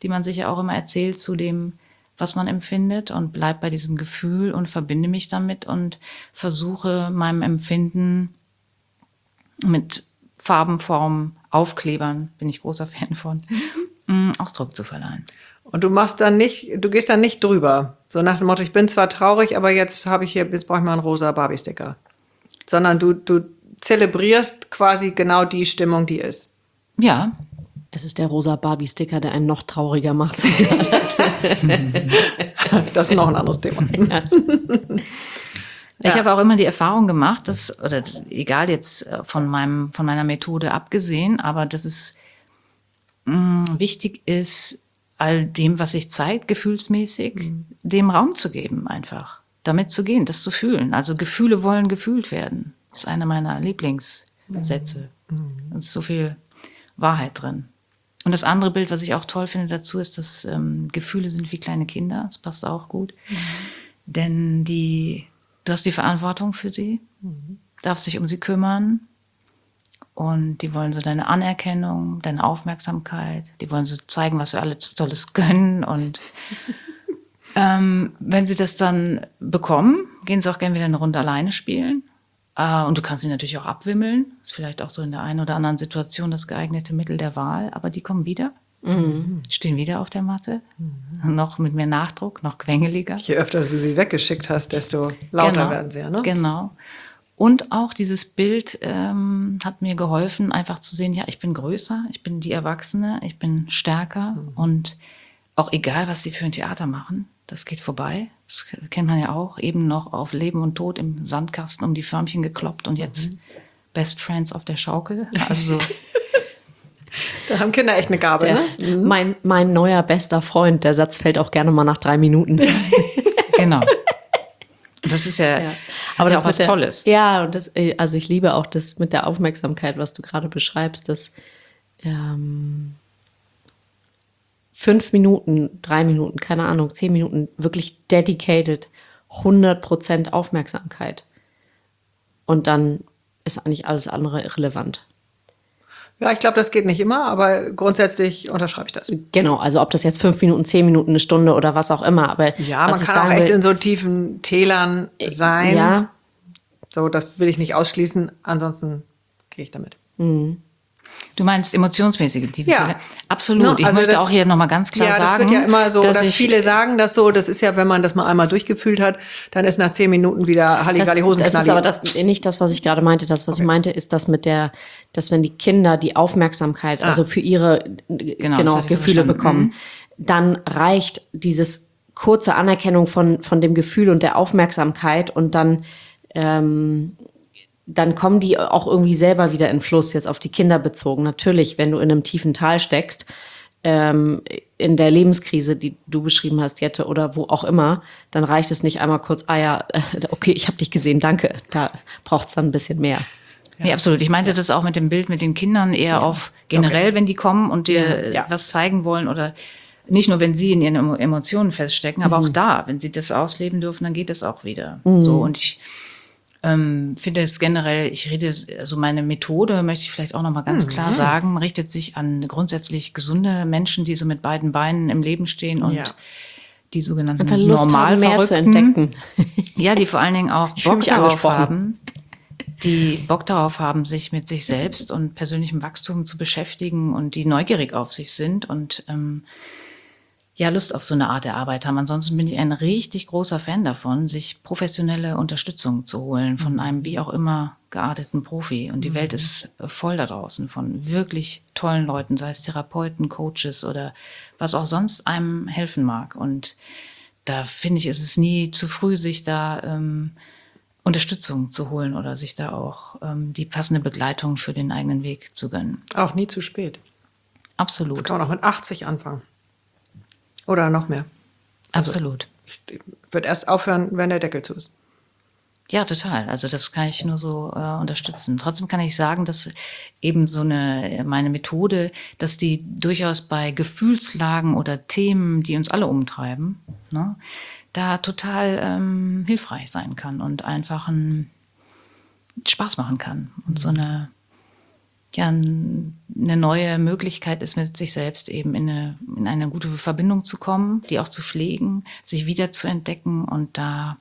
die man sich ja auch immer erzählt zu dem, was man empfindet, und bleib bei diesem Gefühl und verbinde mich damit und versuche meinem Empfinden mit Farben, Formen, Aufklebern, bin ich großer Fan von, mhm. Ausdruck zu verleihen. Und du machst dann nicht, du gehst dann nicht drüber. So nach dem Motto, ich bin zwar traurig, aber jetzt habe ich hier, jetzt brauche ich mal einen rosa Barbie-Sticker. Sondern du, du zelebrierst quasi genau die Stimmung, die ist. Ja. Es ist der rosa Barbie-Sticker, der einen noch trauriger macht. Das ist noch ein anderes Thema. Ich ja. habe auch immer die Erfahrung gemacht, dass, oder egal jetzt von meinem, von meiner Methode abgesehen, aber dass es mh, wichtig ist, all dem, was sich zeigt, gefühlsmäßig, mhm. dem Raum zu geben, einfach. Damit zu gehen, das zu fühlen. Also Gefühle wollen gefühlt werden. Das ist einer meiner Lieblingssätze. Mhm. Da ist so viel Wahrheit drin. Und das andere Bild, was ich auch toll finde dazu, ist, dass ähm, Gefühle sind wie kleine Kinder. Das passt auch gut. Mhm. Denn die, du hast die Verantwortung für sie, mhm. darfst dich um sie kümmern. Und die wollen so deine Anerkennung, deine Aufmerksamkeit. Die wollen so zeigen, was wir alle Tolles können. Und ähm, wenn sie das dann bekommen, gehen sie auch gerne wieder eine Runde alleine spielen. Äh, und du kannst sie natürlich auch abwimmeln. Ist vielleicht auch so in der einen oder anderen Situation das geeignete Mittel der Wahl. Aber die kommen wieder, mhm. stehen wieder auf der Matte. Mhm. Noch mit mehr Nachdruck, noch quengeliger. Je öfter du sie weggeschickt hast, desto lauter genau. werden sie, ja, ne? Genau. Und auch dieses Bild ähm, hat mir geholfen, einfach zu sehen, ja, ich bin größer, ich bin die Erwachsene, ich bin stärker. Mhm. Und auch egal, was sie für ein Theater machen, das geht vorbei. Das kennt man ja auch. Eben noch auf Leben und Tod im Sandkasten um die Förmchen gekloppt und jetzt mhm. Best Friends auf der Schaukel. Also so. Da haben Kinder echt eine Gabe, der, ne? Mhm. Mein, mein neuer bester Freund, der Satz fällt auch gerne mal nach drei Minuten. Genau. Das ist ja, ja. aber ja das auch was der, Tolles. Ja, und das, also ich liebe auch das mit der Aufmerksamkeit, was du gerade beschreibst, dass ähm, fünf Minuten, drei Minuten, keine Ahnung, zehn Minuten, wirklich dedicated, hundert Prozent Aufmerksamkeit. Und dann ist eigentlich alles andere irrelevant. Ja, ich glaube, das geht nicht immer, aber grundsätzlich unterschreibe ich das. Genau, also ob das jetzt fünf Minuten, zehn Minuten, eine Stunde oder was auch immer. Aber ja, was man ich kann auch sagen echt will, in so tiefen Tälern sein. Ja. So, das will ich nicht ausschließen, ansonsten gehe ich damit. Mhm. Du meinst emotionsmäßige tiefe Ja. Fehler? Absolut. No, ich also möchte das, auch hier nochmal ganz klar ja, sagen. Ja, das wird ja immer so, dass oder ich, viele sagen das so, das ist ja, wenn man das mal einmal durchgefühlt hat, dann ist nach zehn Minuten wieder Halligalli Hosenknalli. Das ist aber das, nicht das, was ich gerade meinte. Das, was okay. ich meinte, ist das mit der, dass wenn die Kinder die Aufmerksamkeit, ah. also für ihre genau, genau Gefühle so bekommen, mhm. dann reicht dieses kurze Anerkennung von, von dem Gefühl und der Aufmerksamkeit und dann ähm, dann kommen die auch irgendwie selber wieder in Fluss, jetzt auf die Kinder bezogen. Natürlich, wenn du in einem tiefen Tal steckst, ähm, in der Lebenskrise, die du beschrieben hast, Jette, oder wo auch immer, dann reicht es nicht einmal kurz, ah ja, okay, ich habe dich gesehen, danke. Da braucht es dann ein bisschen mehr. Ja. Nee, absolut. Ich meinte ja. das auch mit dem Bild mit den Kindern eher ja. auf generell, okay. wenn die kommen und dir ja. was zeigen wollen oder nicht nur, wenn sie in ihren Emotionen feststecken, aber mhm. auch da, wenn sie das ausleben dürfen, dann geht es auch wieder. Mhm. So, und ich Ähm, finde es generell, ich rede, also meine Methode, möchte ich vielleicht auch noch mal ganz mhm. klar sagen, richtet sich an grundsätzlich gesunde Menschen, die so mit beiden Beinen im Leben stehen und ja. die sogenannten Normalverrückten. Zu entdecken. Ja, die vor allen Dingen auch ich Bock darauf haben, die Bock darauf haben, sich mit sich selbst und persönlichem Wachstum zu beschäftigen und die neugierig auf sich sind und ähm, ja, Lust auf so eine Art der Arbeit haben. Ansonsten bin ich ein richtig großer Fan davon, sich professionelle Unterstützung zu holen von einem wie auch immer gearteten Profi. Und die mhm. Welt ist voll da draußen von wirklich tollen Leuten, sei es Therapeuten, Coaches oder was auch sonst einem helfen mag. Und da finde ich, ist es nie zu früh, sich da ähm, Unterstützung zu holen oder sich da auch ähm, die passende Begleitung für den eigenen Weg zu gönnen. Auch nie zu spät. Absolut. Das kann man auch mit achtzig anfangen. Oder noch mehr. Absolut. Also ich würde erst aufhören, wenn der Deckel zu ist. Ja, total. Also das kann ich nur so äh, unterstützen. Trotzdem kann ich sagen, dass eben so eine meine Methode, dass die durchaus bei Gefühlslagen oder Themen, die uns alle umtreiben, ne, da total ähm, hilfreich sein kann und einfach einen Spaß machen kann und so eine ja, eine neue Möglichkeit ist, mit sich selbst eben in eine, in eine gute Verbindung zu kommen, die auch zu pflegen, sich wieder zu entdecken und da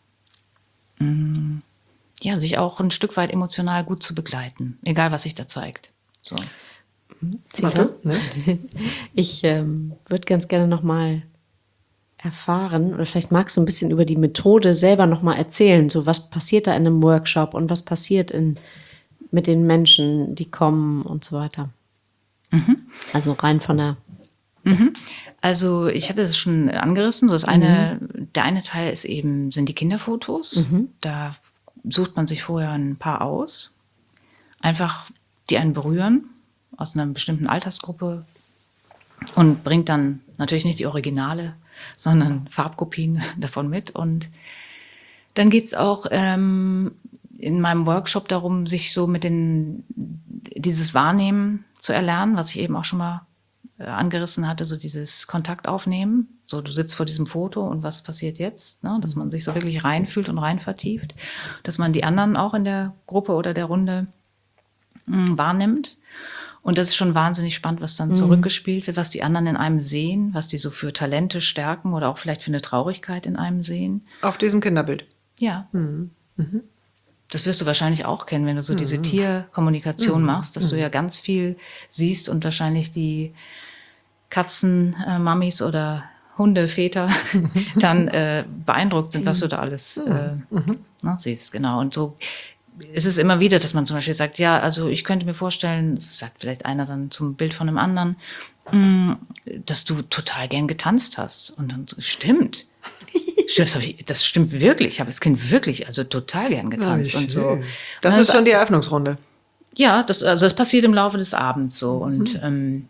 mh, ja, sich auch ein Stück weit emotional gut zu begleiten, egal was sich da zeigt. So. Warte, ne? Ich ähm, würde ganz gerne noch mal erfahren, oder vielleicht magst du ein bisschen über die Methode selber noch mal erzählen. So, was passiert da in einem Workshop und was passiert in, mit den Menschen, die kommen und so weiter. Mhm. Also rein von der... Mhm. Also ich hatte es schon angerissen. So das eine, mhm. Der eine Teil ist eben, sind die Kinderfotos. Mhm. Da sucht man sich vorher ein paar aus. Einfach, die einen berühren, aus einer bestimmten Altersgruppe. Und bringt dann natürlich nicht die Originale, sondern Farbkopien davon mit. Und dann geht es auch ähm, in meinem Workshop darum, sich so mit den, dieses Wahrnehmen zu erlernen, was ich eben auch schon mal äh, angerissen hatte, so dieses Kontakt aufnehmen. So, du sitzt vor diesem Foto und was passiert jetzt? Ne? Dass man sich so wirklich reinfühlt und rein vertieft. Dass man die anderen auch in der Gruppe oder der Runde mh, wahrnimmt. Und das ist schon wahnsinnig spannend, was dann mhm. zurückgespielt wird, was die anderen in einem sehen, was die so für Talente, Stärken oder auch vielleicht für eine Traurigkeit in einem sehen. Auf diesem Kinderbild? Ja. Mhm. Mhm. Das wirst du wahrscheinlich auch kennen, wenn du so mhm. diese Tierkommunikation mhm. machst, dass mhm. du ja ganz viel siehst und wahrscheinlich die Katzen-Mamis äh, oder Hundeväter dann äh, beeindruckt sind, was du da alles äh, mhm. na, siehst. Genau. Und so ist es immer wieder, dass man zum Beispiel sagt, ja, also ich könnte mir vorstellen, sagt vielleicht einer dann zum Bild von einem anderen, mh, dass du total gern getanzt hast. Und dann so, stimmt. Das, ich, das stimmt wirklich. Ich habe als Kind wirklich, also total gern getanzt. Oh, und so. Das und ist schon die Eröffnungsrunde. Ja, das, also das passiert im Laufe des Abends so. Mhm. Und ähm,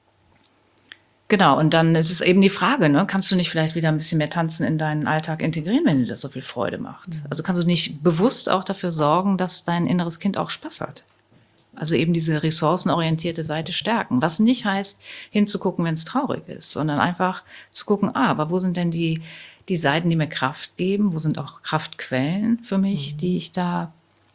genau, und dann ist es eben die Frage, ne, kannst du nicht vielleicht wieder ein bisschen mehr Tanzen in deinen Alltag integrieren, wenn dir das so viel Freude macht? Mhm. Also kannst du nicht bewusst auch dafür sorgen, dass dein inneres Kind auch Spaß hat? Also eben diese ressourcenorientierte Seite stärken. Was nicht heißt, hinzugucken, wenn es traurig ist, sondern einfach zu gucken, ah, aber wo sind denn die, die Seiten, die mir Kraft geben? Wo sind auch Kraftquellen für mich, mhm. die ich da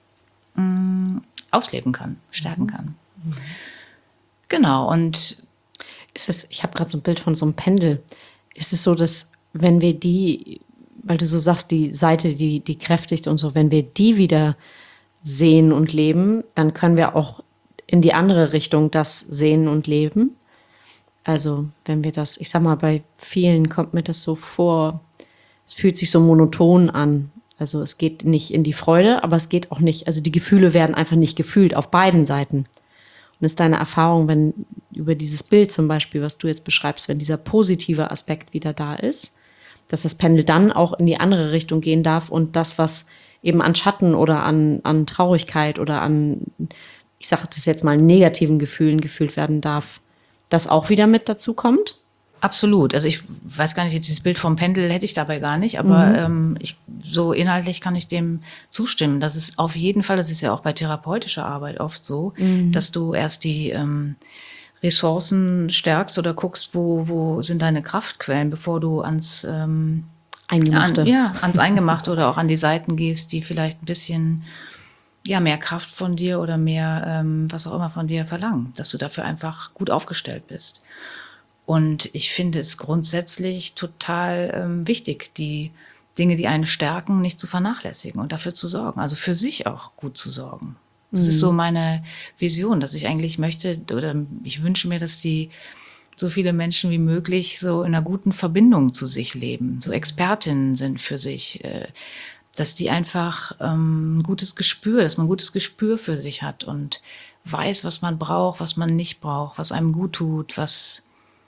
mh, ausleben kann, stärken mhm. kann? Mhm. Genau, und ist es, ich habe gerade so ein Bild von so einem Pendel. Ist es so, dass wenn wir die, weil du so sagst, die Seite, die, die kräftigt und so, wenn wir die wieder sehen und leben, dann können wir auch in die andere Richtung das sehen und leben. Also wenn wir das, ich sag mal, bei vielen kommt mir das so vor, es fühlt sich so monoton an. Also es geht nicht in die Freude, aber es geht auch nicht, also die Gefühle werden einfach nicht gefühlt auf beiden Seiten. Und ist deine Erfahrung, wenn über dieses Bild zum Beispiel, was du jetzt beschreibst, wenn dieser positive Aspekt wieder da ist, dass das Pendel dann auch in die andere Richtung gehen darf und das, was eben an Schatten oder an, an Traurigkeit oder an, ich sage das jetzt mal, negativen Gefühlen gefühlt werden darf, das auch wieder mit dazu kommt? Absolut. Also ich weiß gar nicht, dieses Bild vom Pendel hätte ich dabei gar nicht, aber mhm. ähm, ich, so inhaltlich kann ich dem zustimmen. Das ist auf jeden Fall, das ist ja auch bei therapeutischer Arbeit oft so, mhm. dass du erst die ähm, Ressourcen stärkst oder guckst, wo, wo sind deine Kraftquellen, bevor du ans ähm, Eingemachte. An, ja, ans Eingemachte oder auch an die Seiten gehst, die vielleicht ein bisschen ja, mehr Kraft von dir oder mehr ähm, was auch immer von dir verlangen, dass du dafür einfach gut aufgestellt bist. Und ich finde es grundsätzlich total ähm, wichtig, die Dinge, die einen stärken, nicht zu vernachlässigen und dafür zu sorgen, also für sich auch gut zu sorgen. Das mhm. ist so meine Vision, dass ich eigentlich möchte oder ich wünsche mir, dass die so viele Menschen wie möglich so in einer guten Verbindung zu sich leben, so Expertinnen sind für sich, äh, dass die einfach ähm, ein gutes Gespür, dass man ein gutes Gespür für sich hat und weiß, was man braucht, was man nicht braucht, was einem gut tut, was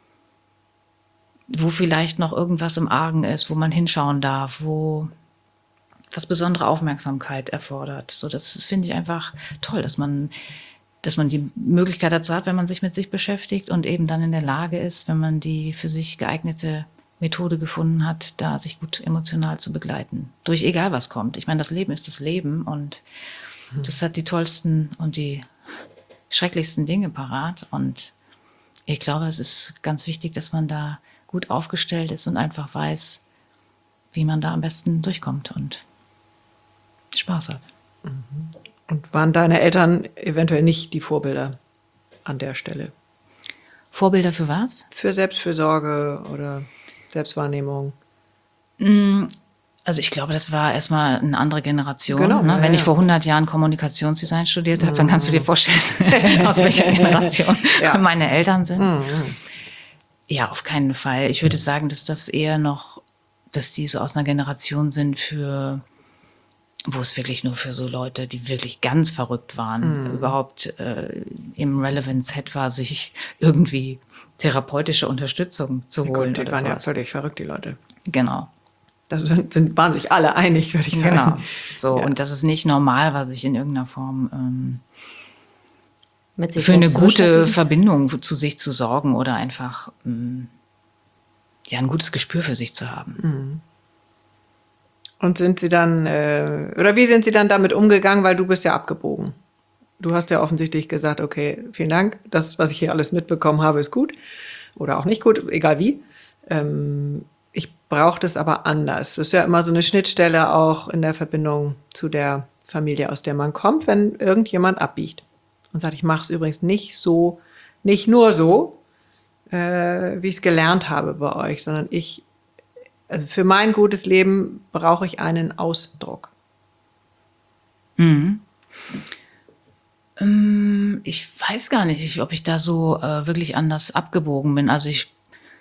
wo vielleicht noch irgendwas im Argen ist, wo man hinschauen darf, wo was besondere Aufmerksamkeit erfordert. So, das, das finde ich einfach toll, dass man, dass man die Möglichkeit dazu hat, wenn man sich mit sich beschäftigt und eben dann in der Lage ist, wenn man die für sich geeignete Methode gefunden hat, da sich gut emotional zu begleiten. Durch egal was kommt. Ich meine, das Leben ist das Leben und mhm. das hat die tollsten und die schrecklichsten Dinge parat. Und ich glaube, es ist ganz wichtig, dass man da gut aufgestellt ist und einfach weiß, wie man da am besten durchkommt und Spaß hat. Und waren deine Eltern eventuell nicht die Vorbilder? an der Stelle? Vorbilder für was? Für Selbstfürsorge oder Selbstwahrnehmung. Also ich glaube, das war erstmal eine andere Generation. Genau, ne? ja, Wenn ja. ich vor hundert Jahren Kommunikationsdesign studiert habe, dann kannst du dir vorstellen, aus welcher Generation Ja. meine Eltern sind. Mhm. Ja, auf keinen Fall. Ich würde sagen, dass das eher noch, dass die so aus einer Generation sind für, wo es wirklich nur für so Leute, die wirklich ganz verrückt waren, Mhm. überhaupt äh, im Relevant Set war, sich irgendwie therapeutische Unterstützung zu holen. Gut, die oder waren ja sowas. völlig verrückt, die Leute. Genau. Da sind, sind, waren sich alle einig, würde ich sagen. Genau. So, Ja. und dass es nicht normal war, sich in irgendeiner Form ähm, Mit sich für eine selbst zu gute beschäftigen. Verbindung zu sich zu sorgen oder einfach ähm, ja, ein gutes Gespür für sich zu haben. Und sind sie dann, äh, oder wie sind sie dann damit umgegangen, weil du bist ja abgebogen. Du hast ja offensichtlich gesagt, okay, vielen Dank, das, was ich hier alles mitbekommen habe, ist gut oder auch nicht gut, egal wie. Ähm, ich brauche das aber anders. Das ist ja immer so eine Schnittstelle auch in der Verbindung zu der Familie, aus der man kommt, wenn irgendjemand abbiegt und sagt, ich mache es übrigens nicht so, nicht nur so, äh, wie ich es gelernt habe bei euch, sondern ich, also für mein gutes Leben brauche ich einen Ausdruck. Ich weiß gar nicht, ob ich da so äh, wirklich anders abgebogen bin. Also ich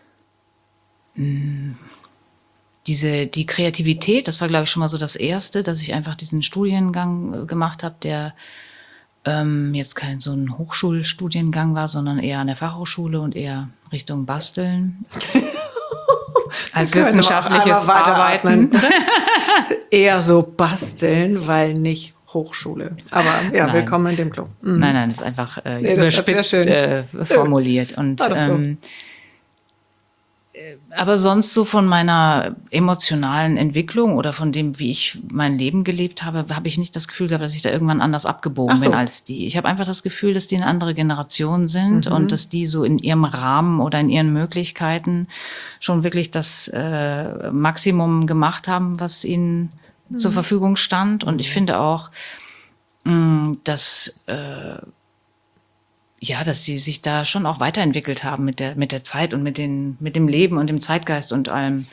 mh, diese die Kreativität, das war glaube ich schon mal so das Erste, dass ich einfach diesen Studiengang äh, gemacht habe, der ähm, jetzt kein so ein Hochschulstudiengang war, sondern eher an der Fachhochschule und eher Richtung Basteln. Als Wir können wissenschaftliches aber einmal Arbeiten. weiteratmen. Eher so basteln, weil nicht Hochschule. Aber ja, Nein. willkommen in dem Club. Mhm. Nein, nein, das ist einfach äh, Nee, das ist überspitzt sehr äh, formuliert. Und War doch so. ähm, äh, aber sonst so von meiner emotionalen Entwicklung oder von dem, wie ich mein Leben gelebt habe, habe ich nicht das Gefühl gehabt, dass ich da irgendwann anders abgebogen Ach so. bin als die. Ich habe einfach das Gefühl, dass die eine andere Generation sind Mhm. und dass die so in ihrem Rahmen oder in ihren Möglichkeiten schon wirklich das äh, Maximum gemacht haben, was ihnen Mhm. zur Verfügung stand. Und ich finde auch, mh, dass äh, ja, dass sie sich da schon auch weiterentwickelt haben mit der mit der Zeit und mit den mit dem Leben und dem Zeitgeist und allem.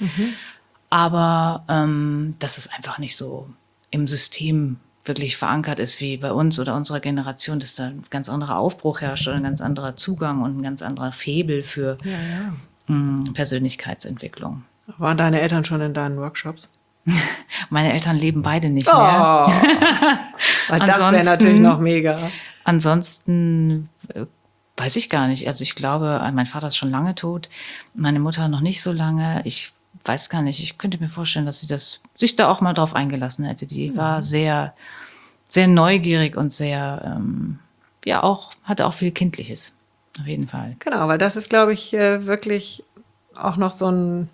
Aber ähm, dass es einfach nicht so im System wirklich verankert ist wie bei uns oder unserer Generation, dass da ein ganz anderer Aufbruch herrscht oder ein ganz anderer Zugang und ein ganz anderer Faible für Ja, ja. mh, Persönlichkeitsentwicklung. Waren deine Eltern schon in deinen Workshops? Meine Eltern leben beide nicht mehr. Oh, weil das wäre Ansonsten- natürlich noch mega. Ansonsten äh, weiß ich gar nicht. Also ich glaube, äh, mein Vater ist schon lange tot, meine Mutter noch nicht so lange. Ich weiß gar nicht. Ich könnte mir vorstellen, dass sie das sich da auch mal drauf eingelassen hätte. Die war sehr, sehr neugierig und sehr, ähm, ja auch hatte auch viel Kindliches. Auf jeden Fall. Genau, weil das ist, glaube ich, äh, wirklich auch noch so ein,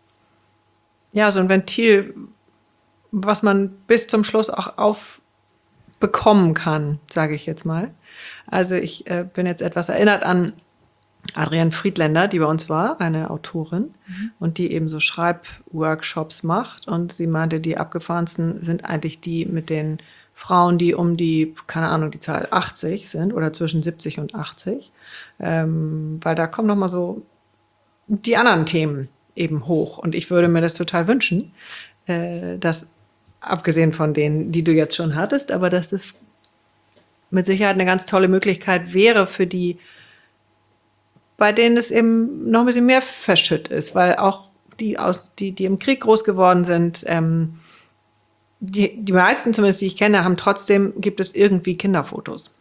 ja, so ein Ventil, was man bis zum Schluss auch aufbekommen kann, sage ich jetzt mal. Also ich äh, bin jetzt etwas erinnert an Adrienne Friedländer, die bei uns war, eine Autorin, und die eben so Schreibworkshops macht. Und sie meinte, die abgefahrensten sind eigentlich die mit den Frauen, die um die, keine Ahnung, die Zahl achtzig sind oder zwischen siebzig und achtzig. Ähm, weil da kommen nochmal so die anderen Themen eben hoch. Und ich würde mir das total wünschen, äh, dass, abgesehen von denen, die du jetzt schon hattest, aber dass das mit Sicherheit eine ganz tolle Möglichkeit wäre für die, bei denen es eben noch ein bisschen mehr verschütt ist, weil auch die, aus, die, die im Krieg groß geworden sind, ähm, die, die meisten zumindest, die ich kenne, haben trotzdem, gibt es irgendwie Kinderfotos.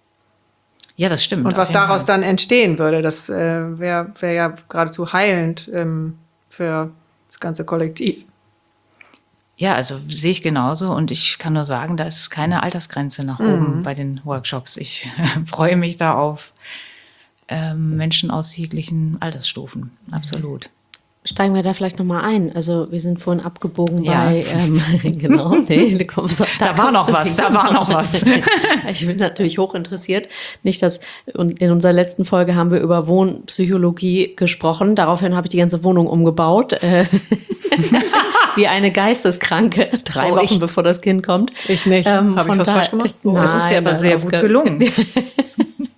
Ja, das stimmt. Und was auf jeden daraus Fall. dann entstehen würde, das äh, wäre wär ja geradezu heilend ähm, für das ganze Kollektiv. Ja, also sehe ich genauso und ich kann nur sagen, da ist keine Altersgrenze nach oben bei den Workshops. Ich freue mich da auf ähm, Menschen aus jeglichen Altersstufen. Absolut. Steigen wir da vielleicht nochmal ein. Also wir sind vorhin abgebogen Ja. bei, ähm, genau, nee, du kommst, Da war noch was, da war noch was. Ich bin natürlich hochinteressiert. Nicht, dass, und in unserer letzten Folge haben wir über Wohnpsychologie gesprochen. Daraufhin habe ich die ganze Wohnung umgebaut. Äh, wie eine Geisteskranke, drei Oh, Wochen ich- bevor das Kind kommt. Ich nicht. Habe ich von was daher- falsch gemacht? Das ist dir Nein, aber sehr auf gut gar- gelungen.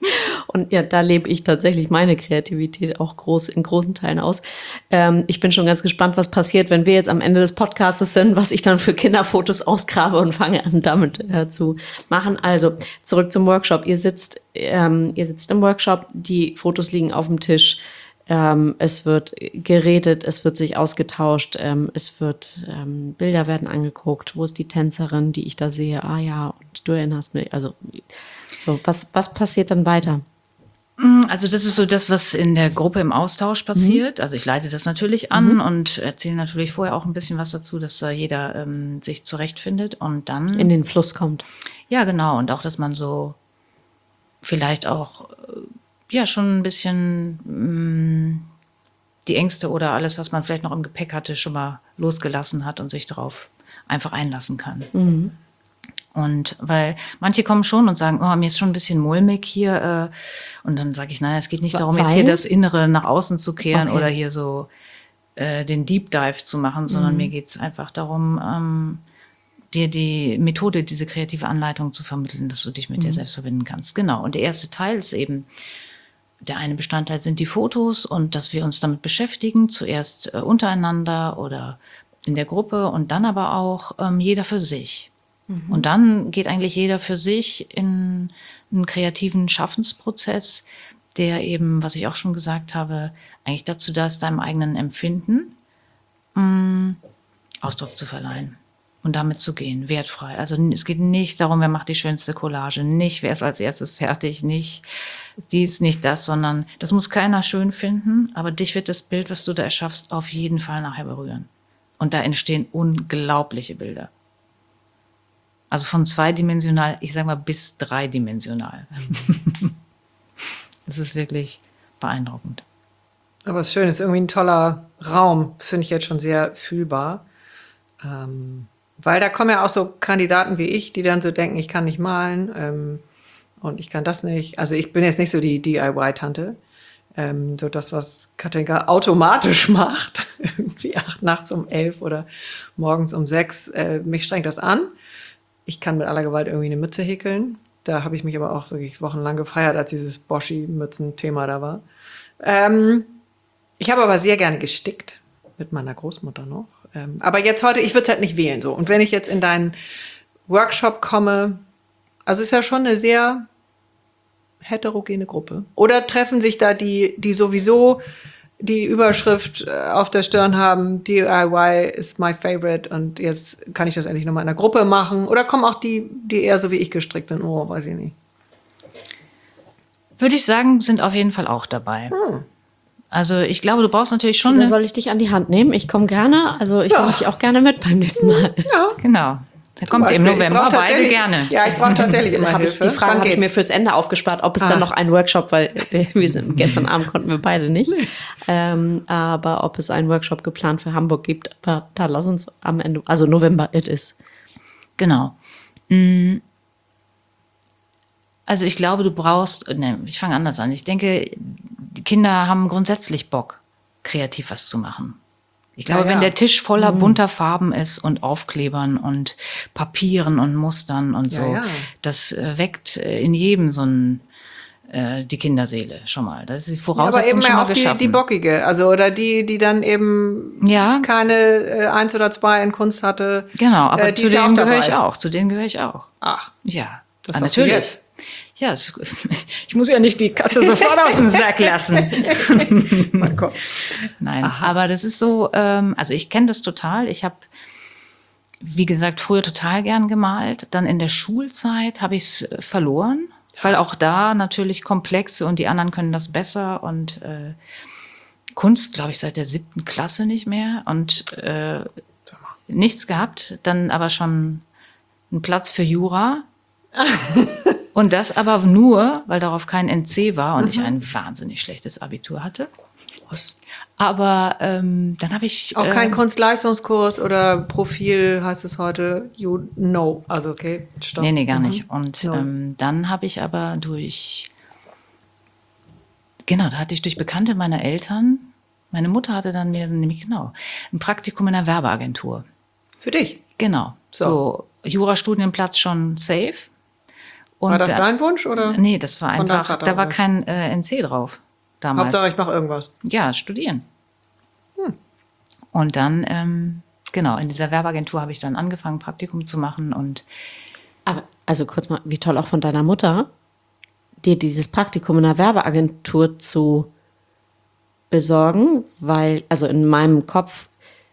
Und ja, da lebe ich tatsächlich meine Kreativität auch groß in großen Teilen aus. Ähm, ich bin schon ganz gespannt, was passiert, wenn wir jetzt am Ende des Podcasts sind, was ich dann für Kinderfotos ausgrabe und fange an, damit äh, zu machen. Also zurück zum Workshop. Ihr sitzt, ähm, ihr sitzt im Workshop, die Fotos liegen auf dem Tisch. Ähm, es wird geredet, es wird sich ausgetauscht, ähm, es wird, ähm, Bilder werden angeguckt. Wo ist die Tänzerin, die ich da sehe? Ah ja, und du erinnerst mich. Also, so, was, was passiert dann weiter? Also das ist so das, was in der Gruppe im Austausch passiert. Mhm. Also ich leite das natürlich an mhm. und erzähle natürlich vorher auch ein bisschen was dazu, dass äh, jeder ähm, sich zurechtfindet und dann in den Fluss kommt. Ja, genau. Und auch, dass man so vielleicht auch äh, ja schon ein bisschen mh, die Ängste oder alles, was man vielleicht noch im Gepäck hatte, schon mal losgelassen hat und sich darauf einfach einlassen kann. Mhm. Und weil manche kommen schon und sagen, oh, mir ist schon ein bisschen mulmig hier. Äh, und dann sage ich, nein, es geht nicht darum, weil? jetzt hier das Innere nach außen zu kehren okay. oder hier so äh, den Deep Dive zu machen, sondern mhm. mir geht es einfach darum, ähm, dir die Methode, diese kreative Anleitung zu vermitteln, dass du dich mit mhm. dir selbst verbinden kannst. Genau. Und der erste Teil ist eben, der eine Bestandteil sind die Fotos und dass wir uns damit beschäftigen, zuerst äh, untereinander oder in der Gruppe und dann aber auch ähm, jeder für sich. Mhm. Und dann geht eigentlich jeder für sich in einen kreativen Schaffensprozess, der eben, was ich auch schon gesagt habe, eigentlich dazu da ist, deinem eigenen Empfinden mh, Ausdruck zu verleihen. Und damit zu gehen, wertfrei. Also es geht nicht darum, wer macht die schönste Collage, nicht wer ist als erstes fertig, nicht dies, nicht das, sondern das muss keiner schön finden, aber dich wird das Bild, was du da erschaffst, auf jeden Fall nachher berühren. Und da entstehen unglaubliche Bilder. Also von zweidimensional, ich sag mal bis dreidimensional. Das ist wirklich beeindruckend. Aber es ist schön, es ist irgendwie ein toller Raum, finde ich jetzt schon sehr fühlbar. Ähm Weil da kommen ja auch so Kandidaten wie ich, die dann so denken, ich kann nicht malen ähm, und ich kann das nicht. Also ich bin jetzt nicht so die D I Y-Tante. Ähm, so das, was Katinka automatisch macht, irgendwie acht nachts um elf oder morgens um sechs, äh, mich strengt das an. Ich kann mit aller Gewalt irgendwie eine Mütze häkeln. Da habe ich mich aber auch wirklich wochenlang gefeiert, als dieses Boschi-Mützen-Thema da war. Ähm, ich habe aber sehr gerne gestickt, mit meiner Großmutter noch. Ähm, aber jetzt heute, ich würde es halt nicht wählen so. Und wenn ich jetzt in deinen Workshop komme, also es ist ja schon eine sehr heterogene Gruppe. Oder treffen sich da die, die sowieso die Überschrift auf der Stirn haben, D I Y is my favorite und jetzt kann ich das endlich nochmal in der Gruppe machen? Oder kommen auch die, die eher so wie ich gestrickt sind? Oh, weiß ich nicht. Würde ich sagen, sind auf jeden Fall auch dabei. Hm. Also ich glaube, du brauchst natürlich schon... Lisa, soll ich dich an die Hand nehmen? Ich komme gerne. Also ich ja. nehme dich auch gerne mit beim nächsten Mal. Ja, genau. Da kommt Beispiel, im November beide gerne. Ja, ich brauche tatsächlich immer Hilfe. Ich, die Frage habe ich mir fürs Ende aufgespart, ob es ah. dann noch einen Workshop, weil wir sind gestern Abend konnten wir beide nicht. Nee. Ähm, aber ob es einen Workshop geplant für Hamburg gibt, aber da lass uns am Ende, also November it is. Genau. Also ich glaube, du brauchst, ne, ich fange anders an. Ich denke, die Kinder haben grundsätzlich Bock, kreativ was zu machen. Ich glaube, ja, ja. wenn der Tisch voller bunter Farben ist und Aufklebern und Papieren und Mustern und so, ja, ja. das äh, weckt äh, in jedem so ein, äh, die Kinderseele schon mal. Das ist die Voraussetzung ja, aber eben schon mal auch geschaffen. Die, die bockige, also oder die, die dann eben ja. keine äh, eins oder zwei in Kunst hatte. Genau, aber äh, zu denen gehöre ich auch. Zu denen gehöre ich auch. Ach, ja, das ah, natürlich. Ja, es, ich muss ja nicht die Kasse sofort aus dem Sack lassen. Mein Gott. Nein, Aha. aber das ist so, ähm, also ich kenne das total. Ich habe, wie gesagt, früher total gern gemalt. Dann in der Schulzeit habe ich es verloren, weil auch da natürlich Komplexe und die anderen können das besser. Und äh, Kunst, glaube ich, seit der siebten Klasse nicht mehr. Und äh, nichts gehabt. Dann aber schon einen Platz für Jura. Und das aber nur, weil darauf kein N C war und mhm. ich ein wahnsinnig schlechtes Abitur hatte. Aber ähm, dann habe ich... Auch kein ähm, Kunstleistungskurs oder Profil heißt es heute, you know. Also okay, stopp. Nee, nee, gar mhm. nicht. Und no. ähm, dann habe ich aber durch... Genau, da hatte ich durch Bekannte meiner Eltern, meine Mutter hatte dann mir nämlich genau ein Praktikum in einer Werbeagentur. Für dich? Genau. So, so Jurastudienplatz schon safe. Und war das da, dein Wunsch oder? Nee, das war von deinem einfach, Vater, da war oder? kein äh, N C drauf damals. Hauptsache ich mache irgendwas. Ja, studieren. Hm. Und dann, ähm, genau, in dieser Werbeagentur habe ich dann angefangen, Praktikum zu machen und Aber, also kurz mal, wie toll auch von deiner Mutter, dir dieses Praktikum in einer Werbeagentur zu besorgen, weil, also in meinem Kopf,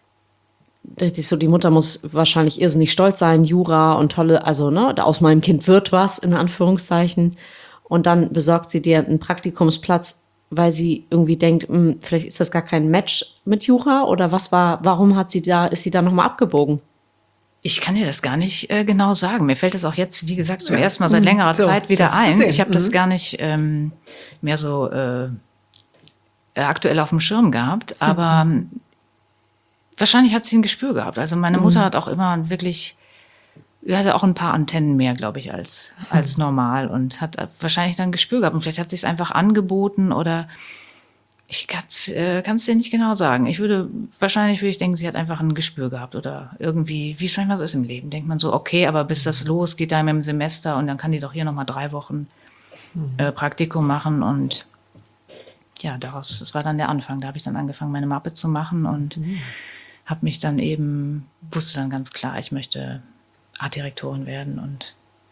das ist so, die Mutter muss wahrscheinlich irrsinnig stolz sein, Jura und tolle, also ne, aus meinem Kind wird was, in Anführungszeichen. Und dann besorgt sie dir einen Praktikumsplatz, weil sie irgendwie denkt, mh, vielleicht ist das gar kein Match mit Jura oder was war, warum hat sie da, ist sie da nochmal abgebogen? ich kann dir das gar nicht äh, genau sagen. Mir fällt das auch jetzt, wie gesagt, zum ersten Mal seit längerer So, Zeit wieder das ist zu ein. sehen. Ich habe das Mhm. gar nicht ähm, mehr so äh, aktuell auf dem Schirm gehabt, aber ähm, wahrscheinlich hat sie ein Gespür gehabt. Also meine Mutter hat auch immer wirklich, sie hatte auch ein paar Antennen mehr, glaube ich, als, als normal und hat wahrscheinlich dann ein Gespür gehabt. Und vielleicht hat sie es einfach angeboten oder ich kann es äh, kann's dir nicht genau sagen. Ich würde, wahrscheinlich würde ich denken, sie hat einfach ein Gespür gehabt oder irgendwie, wie es manchmal so ist im Leben, denkt man so, okay, aber bis das losgeht da im Semester und dann kann die doch hier nochmal drei Wochen äh, Praktikum machen und ja, daraus, das war dann der Anfang. Da habe ich dann angefangen, meine Mappe zu machen und mhm. habe mich dann eben, wusste dann ganz klar, ich möchte Artdirektorin werden und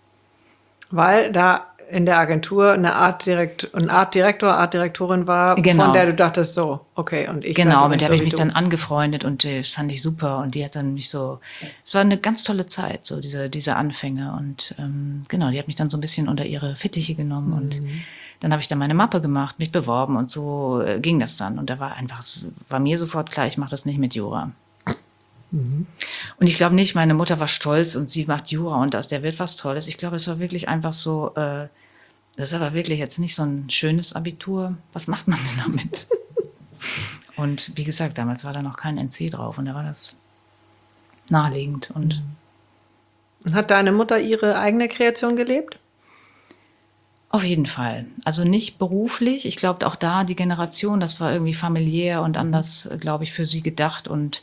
Weil da in der Agentur eine Artdirekt, ein Artdirektor, Artdirektorin war, Genau. von der du dachtest, so, okay, und ich genau, werde mit der habe ich mich sowieso- dann angefreundet und äh, das fand ich super und die hat dann mich so, es war eine ganz tolle Zeit, so diese, diese Anfänge und ähm, genau, die hat mich dann so ein bisschen unter ihre Fittiche genommen Mhm. und dann habe ich dann meine Mappe gemacht, mich beworben und so äh, ging das dann und da war einfach, es war mir sofort klar, ich mache das nicht mit Jura. Mhm. Und ich glaube nicht, meine Mutter war stolz und sie macht Jura und aus der wird was Tolles. Ich glaube, es war wirklich einfach so, äh, das ist aber wirklich jetzt nicht so ein schönes Abitur. Was macht man denn damit? Und wie gesagt, damals war da noch kein N C drauf und da war das naheliegend. Und Hat deine Mutter ihre eigene Kreation gelebt? auf jeden Fall. Also nicht beruflich. Ich glaube, auch da die Generation, das war irgendwie familiär und anders, glaube ich, für sie gedacht und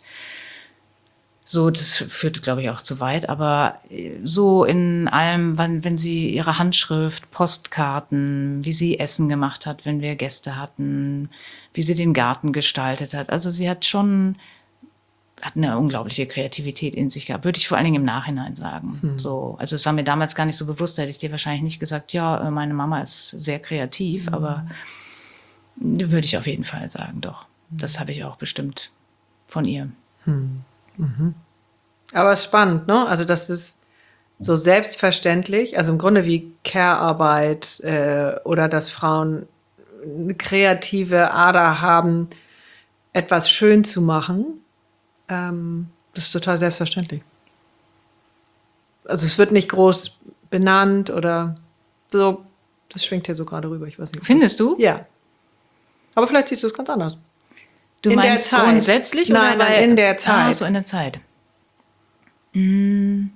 so, das führt, glaube ich, auch zu weit, aber so in allem, wenn, wenn sie ihre Handschrift, Postkarten, wie sie Essen gemacht hat, wenn wir Gäste hatten, wie sie den Garten gestaltet hat. Also sie hat schon, hat eine unglaubliche Kreativität in sich gehabt, würde ich vor allen Dingen im Nachhinein sagen. Hm. So, also es war mir damals gar nicht so bewusst, da hätte ich dir wahrscheinlich nicht gesagt, ja, meine Mama ist sehr kreativ, hm. aber würde ich auf jeden Fall sagen, doch. Das habe ich auch bestimmt von ihr. Hm. Mhm. Aber es ist spannend, ne? Also das ist so selbstverständlich, also im Grunde wie Care-Arbeit äh, oder dass Frauen eine kreative Ader haben, etwas schön zu machen. Ähm, das ist total selbstverständlich. Also es wird nicht groß benannt oder so. Das schwingt hier so gerade rüber. Ich weiß nicht. Findest du? Ja. Aber vielleicht siehst du es ganz anders. Du in meinst der Zeit. grundsätzlich? Nein, oder nein, bei, in der Zeit. Ah, so in der Zeit. Mm.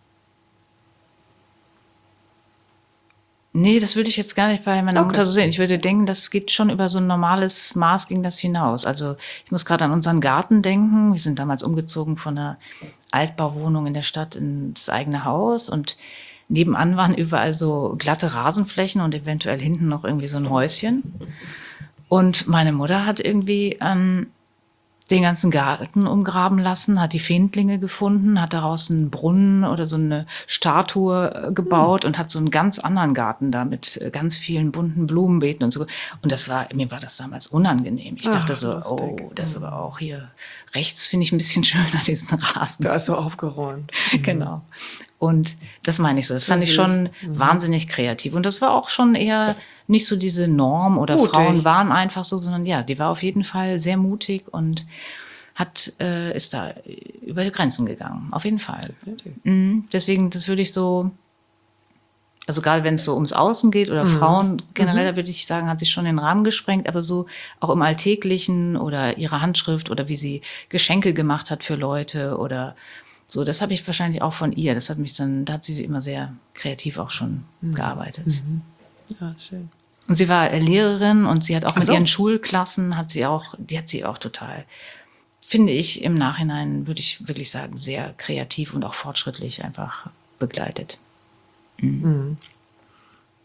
Nee, das würde ich jetzt gar nicht bei meiner Okay. Mutter so sehen. Ich würde denken, das geht schon über so ein normales Maß ging das hinaus. Also ich muss gerade an unseren Garten denken. Wir sind damals umgezogen von einer Altbauwohnung in der Stadt ins eigene Haus und nebenan waren überall so glatte Rasenflächen und eventuell hinten noch irgendwie so ein Häuschen. Und meine Mutter hat irgendwie ähm, den ganzen Garten umgraben lassen, hat die Findlinge gefunden, hat daraus einen Brunnen oder so eine Statue gebaut hm. und hat so einen ganz anderen Garten da mit ganz vielen bunten Blumenbeeten und so. Und das war, mir war das damals unangenehm. Ich dachte Ach, so, lustig. oh, das ist aber auch hier rechts finde ich ein bisschen schöner, diesen Rasen. Da ist so aufgeräumt. Genau. Und das meine ich so. Das fand Das ich schon ist, mhm. wahnsinnig kreativ. Und das war auch schon eher nicht so diese Norm oder Mutig. Frauen waren einfach so, sondern ja, die war auf jeden Fall sehr mutig und hat, äh, ist da über die Grenzen gegangen. Auf jeden Fall. Mhm. Deswegen, das würde ich so, also gerade wenn es so ums Außen geht oder Mhm. Frauen generell, Mhm. da würde ich sagen, hat sich schon den Rahmen gesprengt, aber so auch im Alltäglichen oder ihre Handschrift oder wie sie Geschenke gemacht hat für Leute oder so, das habe ich wahrscheinlich auch von ihr. Das hat mich dann, da hat sie immer sehr kreativ auch schon mhm. gearbeitet. Mhm. Ja, schön. Und sie war Lehrerin und sie hat auch Ach mit so. ihren Schulklassen, hat sie auch, die hat sie auch total, finde ich im Nachhinein, würde ich wirklich sagen, sehr kreativ und auch fortschrittlich einfach begleitet. Mhm. Mhm.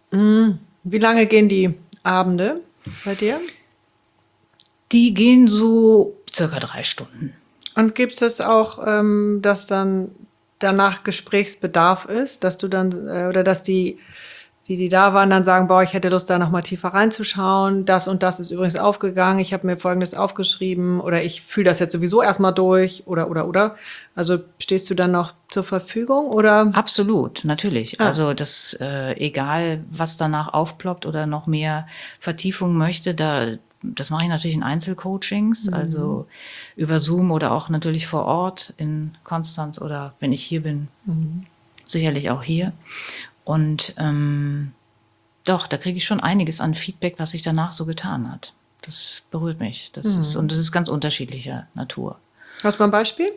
Wie lange gehen die Abende bei dir? Die gehen so circa drei Stunden. Und gibt es das auch, ähm, dass dann danach Gesprächsbedarf ist, dass du dann, äh, oder dass die, die, die da waren, dann sagen, boah, ich hätte Lust, da noch mal tiefer reinzuschauen. Das und das ist übrigens aufgegangen. Ich habe mir Folgendes aufgeschrieben oder ich fühle das jetzt sowieso erstmal durch oder, oder, oder. Also stehst du dann noch zur Verfügung oder? Absolut, natürlich. Ah. Also das, äh, egal was danach aufploppt oder noch mehr Vertiefung möchte, da das mache ich natürlich in Einzelcoachings, mhm. also über Zoom oder auch natürlich vor Ort in Konstanz oder wenn ich hier bin, mhm. sicherlich auch hier. Und ähm, doch, da kriege ich schon einiges an Feedback, was sich danach so getan hat. Das berührt mich. Das mhm. ist, und das ist ganz unterschiedlicher Natur. Hast du mal ein Beispiel?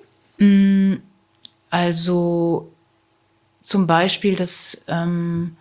Also zum Beispiel, dass, ähm,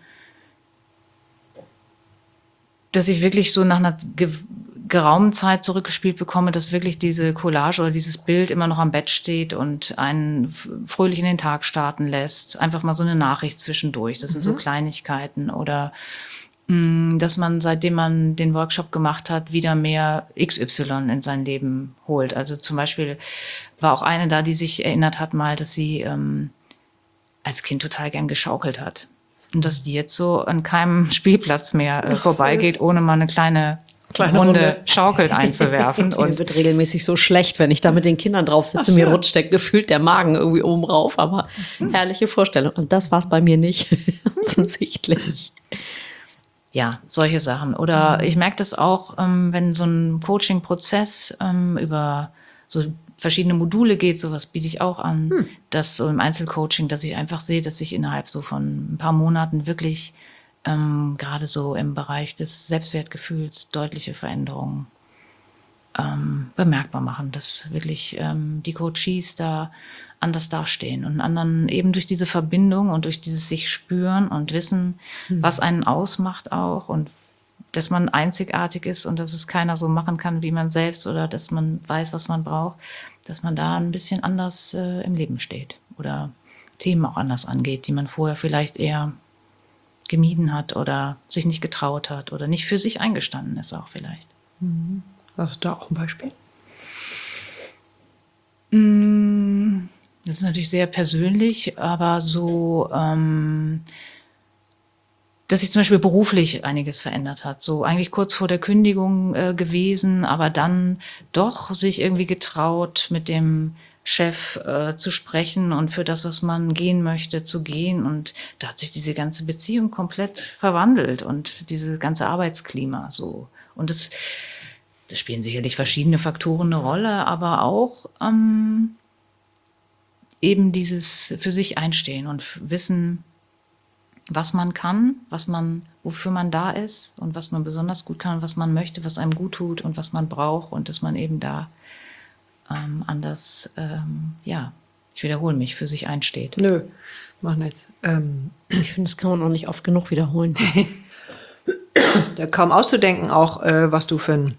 dass ich wirklich so nach einer ge- geraumen Zeit zurückgespielt bekomme, dass wirklich diese Collage oder dieses Bild immer noch am Bett steht und einen fröhlich in den Tag starten lässt. Einfach mal so eine Nachricht zwischendurch. Das sind mhm. so Kleinigkeiten. Oder mh, dass man, seitdem man den Workshop gemacht hat, wieder mehr X Y in sein Leben holt. Also zum Beispiel war auch eine da, die sich erinnert hat mal, dass sie ähm, als Kind total gern geschaukelt hat. Und dass die jetzt so an keinem Spielplatz mehr äh, vorbeigeht, Ach, ohne mal eine kleine Kleine Runde, Runde schaukeln einzuwerfen. Und mir wird regelmäßig so schlecht, wenn ich da mit den Kindern drauf sitze. Mir rutscht der gefühlt der Magen irgendwie oben rauf. Aber herrliche Vorstellung. Und das war es bei mir nicht, offensichtlich. Ja, solche Sachen. Oder ich merke das auch, ähm, wenn so ein Coaching-Prozess ähm, über so verschiedene Module geht, sowas biete ich auch an, hm. dass so im Einzelcoaching, dass ich einfach sehe, dass ich innerhalb so von ein paar Monaten wirklich Ähm, gerade so im Bereich des Selbstwertgefühls deutliche Veränderungen ähm, bemerkbar machen, dass wirklich ähm, die Coaches da anders dastehen und anderen eben durch diese Verbindung und durch dieses sich spüren und wissen, mhm. was einen ausmacht auch und dass man einzigartig ist und dass es keiner so machen kann wie man selbst oder dass man weiß, was man braucht, dass man da ein bisschen anders äh, im Leben steht oder Themen auch anders angeht, die man vorher vielleicht eher gemieden hat oder sich nicht getraut hat oder nicht für sich eingestanden ist auch vielleicht. Mhm. Hast du da auch ein Beispiel? Das ist natürlich sehr persönlich, aber so, ähm, dass sich zum Beispiel beruflich einiges verändert hat. So eigentlich kurz vor der Kündigung äh, gewesen, aber dann doch sich irgendwie getraut, mit dem Chef äh, zu sprechen und für das, was man gehen möchte, zu gehen. Und da hat sich diese ganze Beziehung komplett verwandelt und dieses ganze Arbeitsklima so. Und das, das spielen sicherlich verschiedene Faktoren eine Rolle, aber auch ähm, eben dieses für sich einstehen und wissen, was man kann, was man, wofür man da ist und was man besonders gut kann, was man möchte, was einem gut tut und was man braucht und dass man eben da Ähm, anders, ähm, ja, ich wiederhole mich, für sich einsteht. Nö, mach nichts. Ähm, ich finde, das kann man auch nicht oft genug wiederholen. Da kaum auszudenken auch, äh, was du für ein,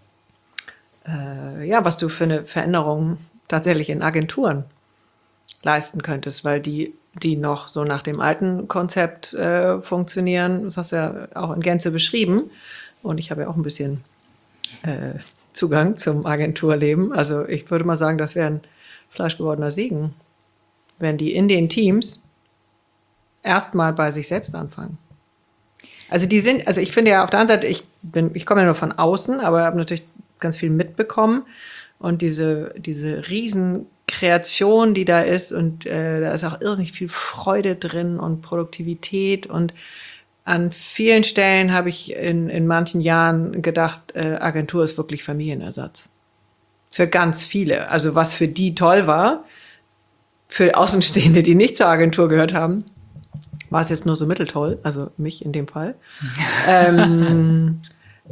äh, ja, was du für eine Veränderung tatsächlich in Agenturen leisten könntest, weil die, die noch so nach dem alten Konzept äh, funktionieren, das hast du ja auch in Gänze beschrieben und ich habe ja auch ein bisschen äh, Zugang zum Agenturleben. Also ich würde mal sagen, das wäre ein fleischgewordener Segen, wenn die in den Teams erstmal bei sich selbst anfangen. Also die sind, also ich finde ja auf der anderen Seite, ich bin, ich komme ja nur von außen, aber habe natürlich ganz viel mitbekommen und diese, diese Riesenkreation, die da ist und äh, da ist auch irrsinnig viel Freude drin und Produktivität und an vielen Stellen habe ich in, in manchen Jahren gedacht, äh, Agentur ist wirklich Familienersatz. Für ganz viele. Also was für die toll war, für Außenstehende, die nicht zur Agentur gehört haben, war es jetzt nur so mitteltoll. Also mich in dem Fall. ähm,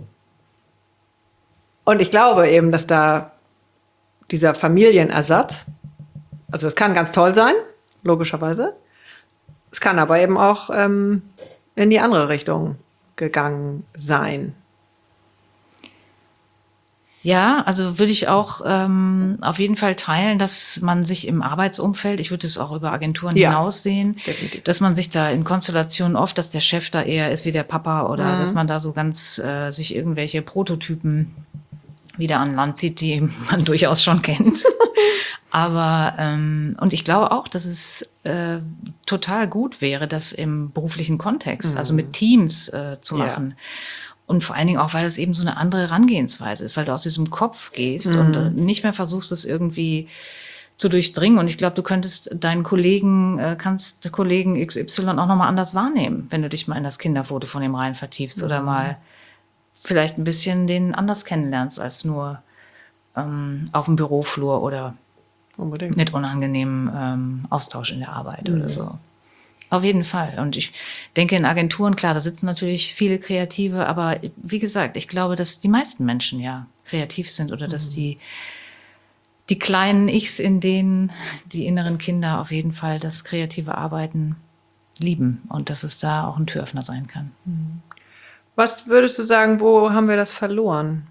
und ich glaube eben, dass da dieser Familienersatz, also es kann ganz toll sein, logischerweise. Es kann aber eben auch ähm, in die andere Richtung gegangen sein. Ja, also würde ich auch ähm, auf jeden Fall teilen, dass man sich im Arbeitsumfeld, ich würde es auch über Agenturen Ja, hinaus sehen, definitiv. dass man sich da in Konstellationen oft, dass der Chef da eher ist wie der Papa oder Mhm. dass man da so ganz äh, sich irgendwelche Prototypen wieder an Land zieht, die man durchaus schon kennt. Aber, ähm, und ich glaube auch, dass es äh, total gut wäre, das im beruflichen Kontext, Mhm. also mit Teams äh, zu Ja. machen. Und vor allen Dingen auch, weil es eben so eine andere Herangehensweise ist, weil du aus diesem Kopf gehst Mhm. und äh, nicht mehr versuchst, es irgendwie zu durchdringen. Und ich glaube, du könntest deinen Kollegen, äh, kannst Kollegen X Y auch nochmal anders wahrnehmen, wenn du dich mal in das Kinderfoto von ihm rein vertiefst oder mal vielleicht ein bisschen den anders kennenlernst als nur ähm, auf dem Büroflur oder Unbedingt. mit unangenehmem ähm, Austausch in der Arbeit oder so. Auf jeden Fall. Und ich denke, in Agenturen, klar, da sitzen natürlich viele Kreative, aber wie gesagt, ich glaube, dass die meisten Menschen ja kreativ sind oder dass die, die kleinen Ichs in denen, die inneren Kinder auf jeden Fall das kreative Arbeiten lieben und dass es da auch ein Türöffner sein kann. Was würdest du sagen, wo haben wir das verloren?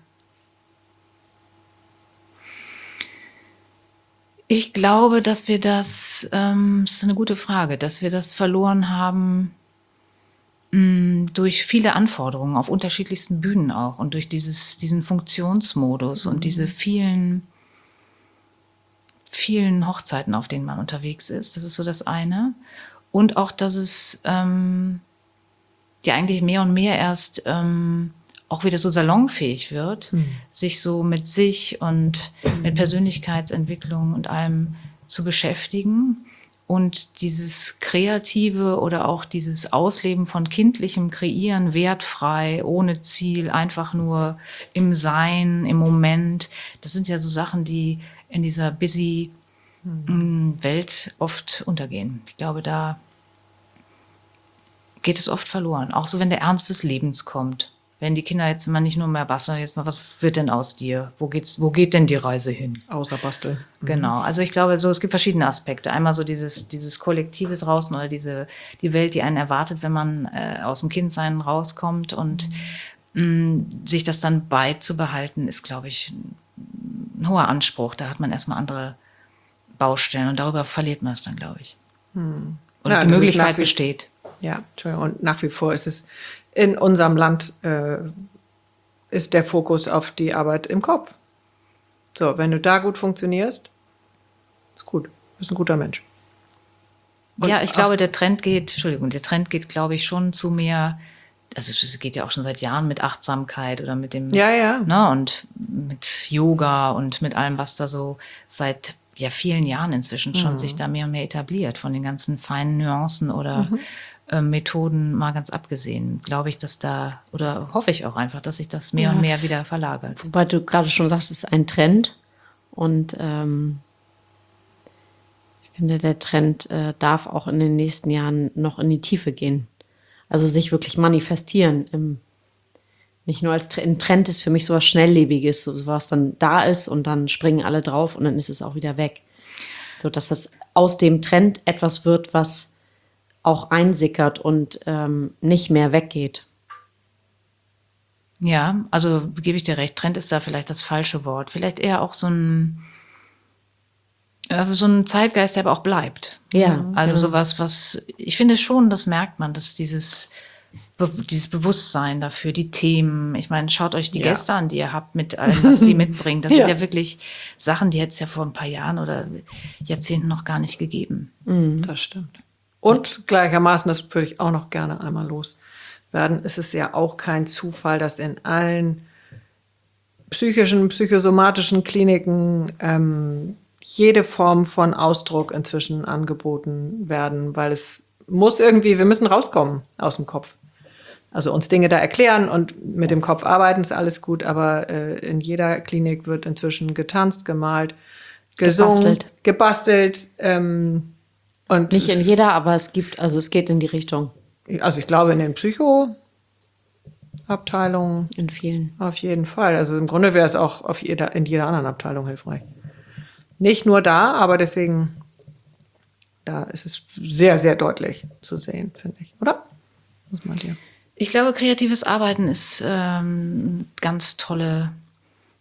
Ich glaube, dass wir das, ähm, das ist eine gute Frage, dass wir das verloren haben mh, durch viele Anforderungen auf unterschiedlichsten Bühnen auch und durch dieses, diesen Funktionsmodus und diese vielen, vielen Hochzeiten, auf denen man unterwegs ist. Das ist so das eine. Und auch, dass es ähm, ja eigentlich mehr und mehr erst ähm, auch wieder so salonfähig wird, Mhm. sich so mit sich und mit Persönlichkeitsentwicklung und allem zu beschäftigen und dieses Kreative oder auch dieses Ausleben von kindlichem Kreieren, wertfrei, ohne Ziel, einfach nur im Sein, im Moment. Das sind ja so Sachen, die in dieser busy mhm. Welt oft untergehen. Ich glaube, da geht es oft verloren. Auch so, wenn der Ernst des Lebens kommt. Wenn die Kinder jetzt mal nicht nur mehr basteln, jetzt mal, was wird denn aus dir? Wo geht's, wo geht denn die Reise hin? Außer Basteln. Mhm. Genau. Also ich glaube, so, es gibt verschiedene Aspekte. Einmal so dieses, dieses Kollektive draußen oder diese, die Welt, die einen erwartet, wenn man äh, aus dem Kindsein rauskommt und mh, sich das dann beizubehalten, ist, glaube ich, ein hoher Anspruch. Da hat man erstmal andere Baustellen und darüber verliert man es dann, glaube ich. Hm. Oder Ja, die das ist Möglichkeit nach wie- besteht. Ja, Entschuldigung. Und nach wie vor ist es in unserem Land äh, ist der Fokus auf die Arbeit im Kopf. So, wenn du da gut funktionierst, ist gut. Bist ein guter Mensch. Und Ja, ich auf- glaube, der Trend geht, Entschuldigung, der Trend geht, glaube ich, schon zu mehr, also es geht ja auch schon seit Jahren mit Achtsamkeit oder mit dem, Ja, ja. ne, und mit Yoga und mit allem, was da so seit ja vielen Jahren inzwischen schon Mhm. sich da mehr und mehr etabliert, von den ganzen feinen Nuancen oder Mhm. äh, Methoden mal ganz abgesehen, glaube ich, dass da, oder hoffe ich auch einfach, dass sich das mehr Ja. und mehr wieder verlagert. Wobei du gerade schon sagst, es ist ein Trend. Und ähm, ich finde, der Trend äh, darf auch in den nächsten Jahren noch in die Tiefe gehen. Also sich wirklich manifestieren. Im, nicht nur als Tre- ein Trend ist für mich sowas Schnelllebiges, so was dann da ist und dann springen alle drauf und dann ist es auch wieder weg. So dass das aus dem Trend etwas wird, was auch einsickert und ähm, nicht mehr weggeht. Ja, also gebe ich dir recht, Trend ist da vielleicht das falsche Wort. Vielleicht eher auch so ein, äh, so ein Zeitgeist, der aber auch bleibt. Ja, Also genau. sowas, was, ich finde schon, das merkt man, dass dieses, Be- dieses Bewusstsein dafür, die Themen, ich meine, schaut euch die Ja. Gäste an, die ihr habt mit allem, was die mitbringen. Das Ja. sind ja wirklich Sachen, die hätte es ja vor ein paar Jahren oder Jahrzehnten noch gar nicht gegeben. Das stimmt. Und gleichermaßen, das würde ich auch noch gerne einmal loswerden, ist es ja auch kein Zufall, dass in allen psychischen, psychosomatischen Kliniken ähm, jede Form von Ausdruck inzwischen angeboten werden, weil es muss irgendwie, wir müssen rauskommen aus dem Kopf. Also uns Dinge da erklären und mit dem Kopf arbeiten, ist alles gut, aber äh, in jeder Klinik wird inzwischen getanzt, gemalt, gesungen, Gebastelt. gebastelt. Ähm, und Nicht in es- jeder, aber es gibt, also es geht in die Richtung. Also ich glaube in den Psychoabteilungen In vielen. auf jeden Fall. Also im Grunde wäre es auch auf jeder, in jeder anderen Abteilung hilfreich. Nicht nur da, aber deswegen, da ist es sehr, sehr deutlich zu sehen, finde ich. Oder? Was meint ihr? Ich glaube, kreatives Arbeiten ist ähm, ganz tolle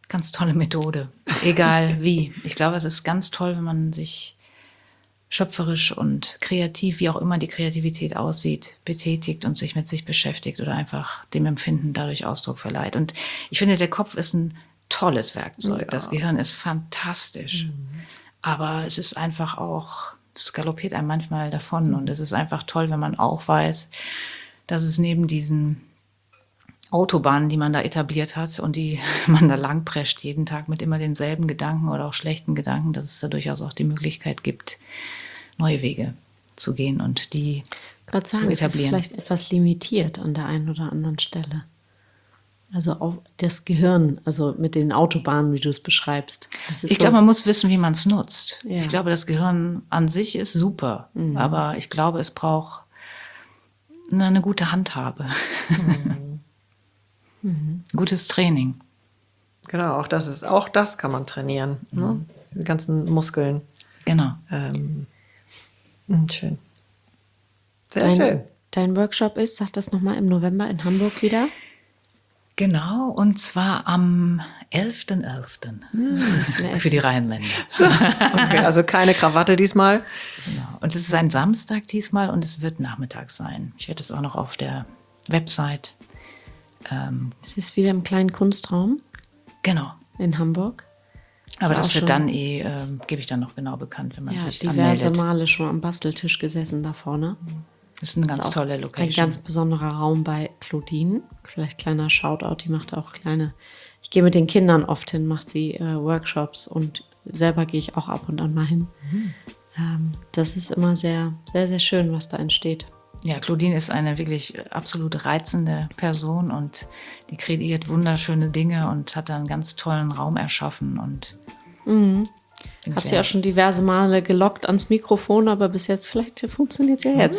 Ganz tolle Methode. Egal wie. Ich glaube, es ist ganz toll, wenn man sich schöpferisch und kreativ, wie auch immer die Kreativität aussieht, betätigt und sich mit sich beschäftigt oder einfach dem Empfinden dadurch Ausdruck verleiht. Und ich finde, der Kopf ist ein tolles Werkzeug. Ja. Das Gehirn ist fantastisch. Mhm. Aber es ist einfach auch, es galoppiert einem manchmal davon. Mhm. Und es ist einfach toll, wenn man auch weiß, dass es neben diesen Autobahnen, die man da etabliert hat und die man da langprescht jeden Tag mit immer denselben Gedanken oder auch schlechten Gedanken, dass es da durchaus auch die Möglichkeit gibt, neue Wege zu gehen und die Gott zu sagen, etablieren. Es ist vielleicht etwas limitiert an der einen oder anderen Stelle. Also auch das Gehirn, also mit den Autobahnen, wie du es beschreibst. Ich so glaube, man muss wissen, wie man es nutzt. Ja. Ich glaube, das Gehirn an sich ist super, mhm. aber ich glaube, es braucht eine, eine gute Handhabe. Mhm. Mhm. Gutes Training. Genau, auch das ist, auch das kann man trainieren. Mhm. Ne? Die ganzen Muskeln. Genau. Ähm, schön. Sehr dein, schön. Dein Workshop ist, sag das nochmal, im November in Hamburg wieder? Genau, und zwar am elften elften Hm, für die Rheinländer. Okay, also keine Krawatte diesmal. Genau. Und es ist ein Samstag diesmal und es wird nachmittags sein. Ich werde es auch noch auf der Website. Ähm, es ist wieder im kleinen Kunstraum. Genau. In Hamburg. Aber das wird dann eh, äh, gebe ich dann noch genau bekannt, wenn man ja, sich diverse anmeldet. Male schon am Basteltisch gesessen da vorne. Das ist eine das ganz ist tolle Location. Ein ganz besonderer Raum bei Claudine. Vielleicht kleiner Shoutout, die macht auch kleine, ich gehe mit den Kindern oft hin, macht sie äh, Workshops und selber gehe ich auch ab und an mal hin. Mhm. Ähm, das ist immer sehr, sehr, sehr schön, was da entsteht. Ja, Claudine ist eine wirklich absolut reizende Person und die kreiert wunderschöne Dinge und hat da einen ganz tollen Raum erschaffen. Und mhm. Habe sie auch schon diverse Male gelockt ans Mikrofon, aber bis jetzt, vielleicht funktioniert es ja jetzt.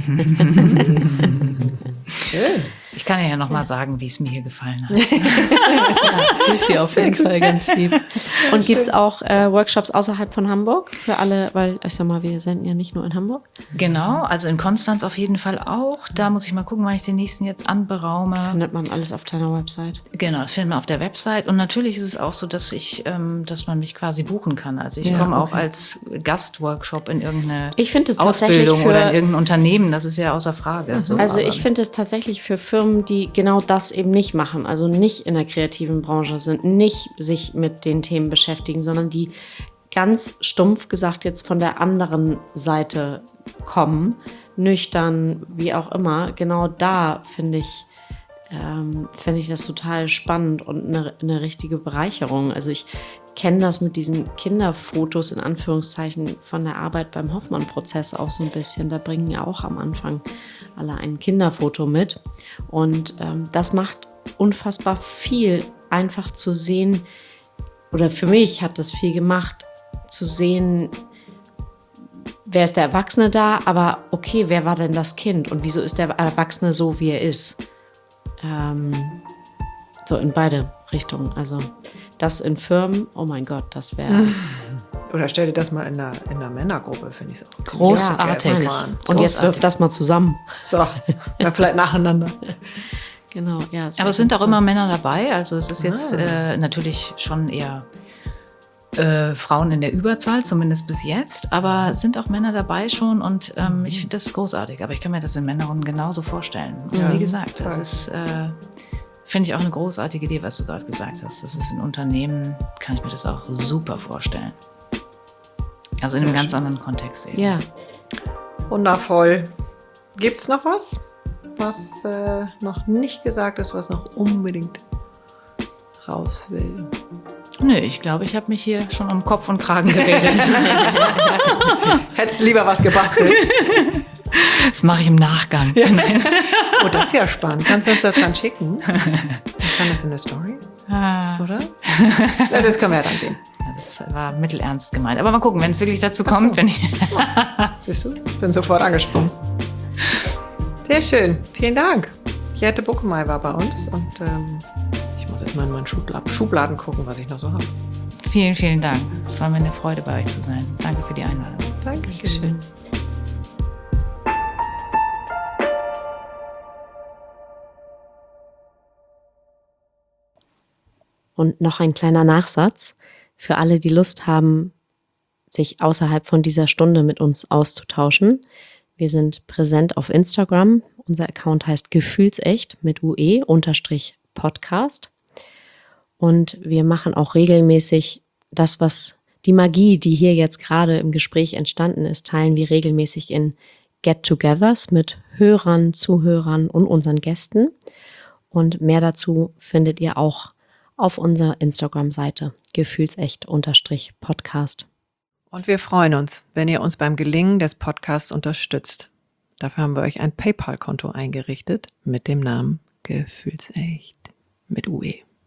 Schön. Ich kann ja noch mal sagen, wie es mir hier gefallen hat. Ja, ist hier auf jeden Fall ganz lieb. Und gibt es auch äh, Workshops außerhalb von Hamburg für alle, weil ich sag mal, wir senden ja nicht nur in Hamburg. Genau, also in Konstanz auf jeden Fall auch. Da muss ich mal gucken, wann ich den nächsten jetzt anberaume. Findet man alles auf deiner Website. Genau, das findet man auf der Website. Und natürlich ist es auch so, dass ich, ähm, dass man mich quasi buchen kann. Also ich Ja, komme auch okay. als Gastworkshop in irgendeine Ich finde es Ausbildung tatsächlich für, oder in irgendein Unternehmen. Das ist ja außer Frage. So, also aber- ich finde es tatsächlich für Firmen, die genau das eben nicht machen, also nicht in der kreativen Branche sind, nicht sich mit den Themen beschäftigen, sondern die ganz stumpf gesagt jetzt von der anderen Seite kommen, nüchtern, wie auch immer. Genau da finde ich, ähm, finde ich das total spannend und eine, eine richtige Bereicherung. Also ich kenne das mit diesen Kinderfotos in Anführungszeichen von der Arbeit beim Hoffmann-Prozess auch so ein bisschen. Da bringen ja auch am Anfang alle ein Kinderfoto mit. Und ähm, das macht unfassbar viel, einfach zu sehen, oder für mich hat das viel gemacht, zu sehen, wer ist der Erwachsene da, aber okay, wer war denn das Kind und wieso ist der Erwachsene so, wie er ist? Ähm, so in beide Richtungen. Also das in Firmen, oh mein Gott, das wäre... Oder stell dir das mal in einer, in einer Männergruppe, finde ich so. Großartig. Und jetzt wirf das mal zusammen. So, ja, vielleicht nacheinander. Genau, ja. Aber es sind auch immer Männer dabei. Also es ist jetzt ah. äh, natürlich schon eher äh, Frauen in der Überzahl, zumindest bis jetzt. Aber es sind auch Männer dabei schon und ähm, ich finde das großartig. Aber ich kann mir das in Männerrunden genauso vorstellen. Also, ja, wie gesagt, das ist, äh, finde ich auch eine großartige Idee, was du gerade gesagt hast. Das ist in Unternehmen, kann ich mir das auch super vorstellen. Also in einem ganz anderen Kontext eben. Ja. Wundervoll. Gibt es noch was, was äh, noch nicht gesagt ist, was noch unbedingt raus will? Nö, ich glaube, ich habe mich hier schon um Kopf und Kragen geredet. Hättest du lieber was gebastelt? Das mache ich im Nachgang. Ja. Oh, das ist ja spannend. Kannst du uns das dann schicken? Ich kann das in der Story, Ah. oder? Ja, das können wir ja dann sehen. Ja, das war mittelernst gemeint. Aber mal gucken, wenn es wirklich dazu kommt. so. Wenn ich Siehst du? Ich bin sofort angesprungen. Sehr schön. Vielen Dank. Jette Buckemeyer war bei uns und ähm, ich muss jetzt mal in meinen Schubladen, Schubladen gucken, was ich noch so habe. Vielen, vielen Dank. Es war mir eine Freude, bei euch zu sein. Danke für die Einladung. Dankeschön. Und noch ein kleiner Nachsatz für alle, die Lust haben, sich außerhalb von dieser Stunde mit uns auszutauschen. Wir sind präsent auf Instagram. Unser Account heißt gefühlsecht mit U E unterstrich Podcast. Und wir machen auch regelmäßig das, was die Magie, die hier jetzt gerade im Gespräch entstanden ist, teilen wir regelmäßig in Get-togethers mit Hörern, Zuhörern und unseren Gästen. Und mehr dazu findet ihr auch auf unserer Instagram-Seite gefühlsecht-podcast. Und wir freuen uns, wenn ihr uns beim Gelingen des Podcasts unterstützt. Dafür haben wir euch ein PayPal-Konto eingerichtet mit dem Namen Gefühlsecht mit U E.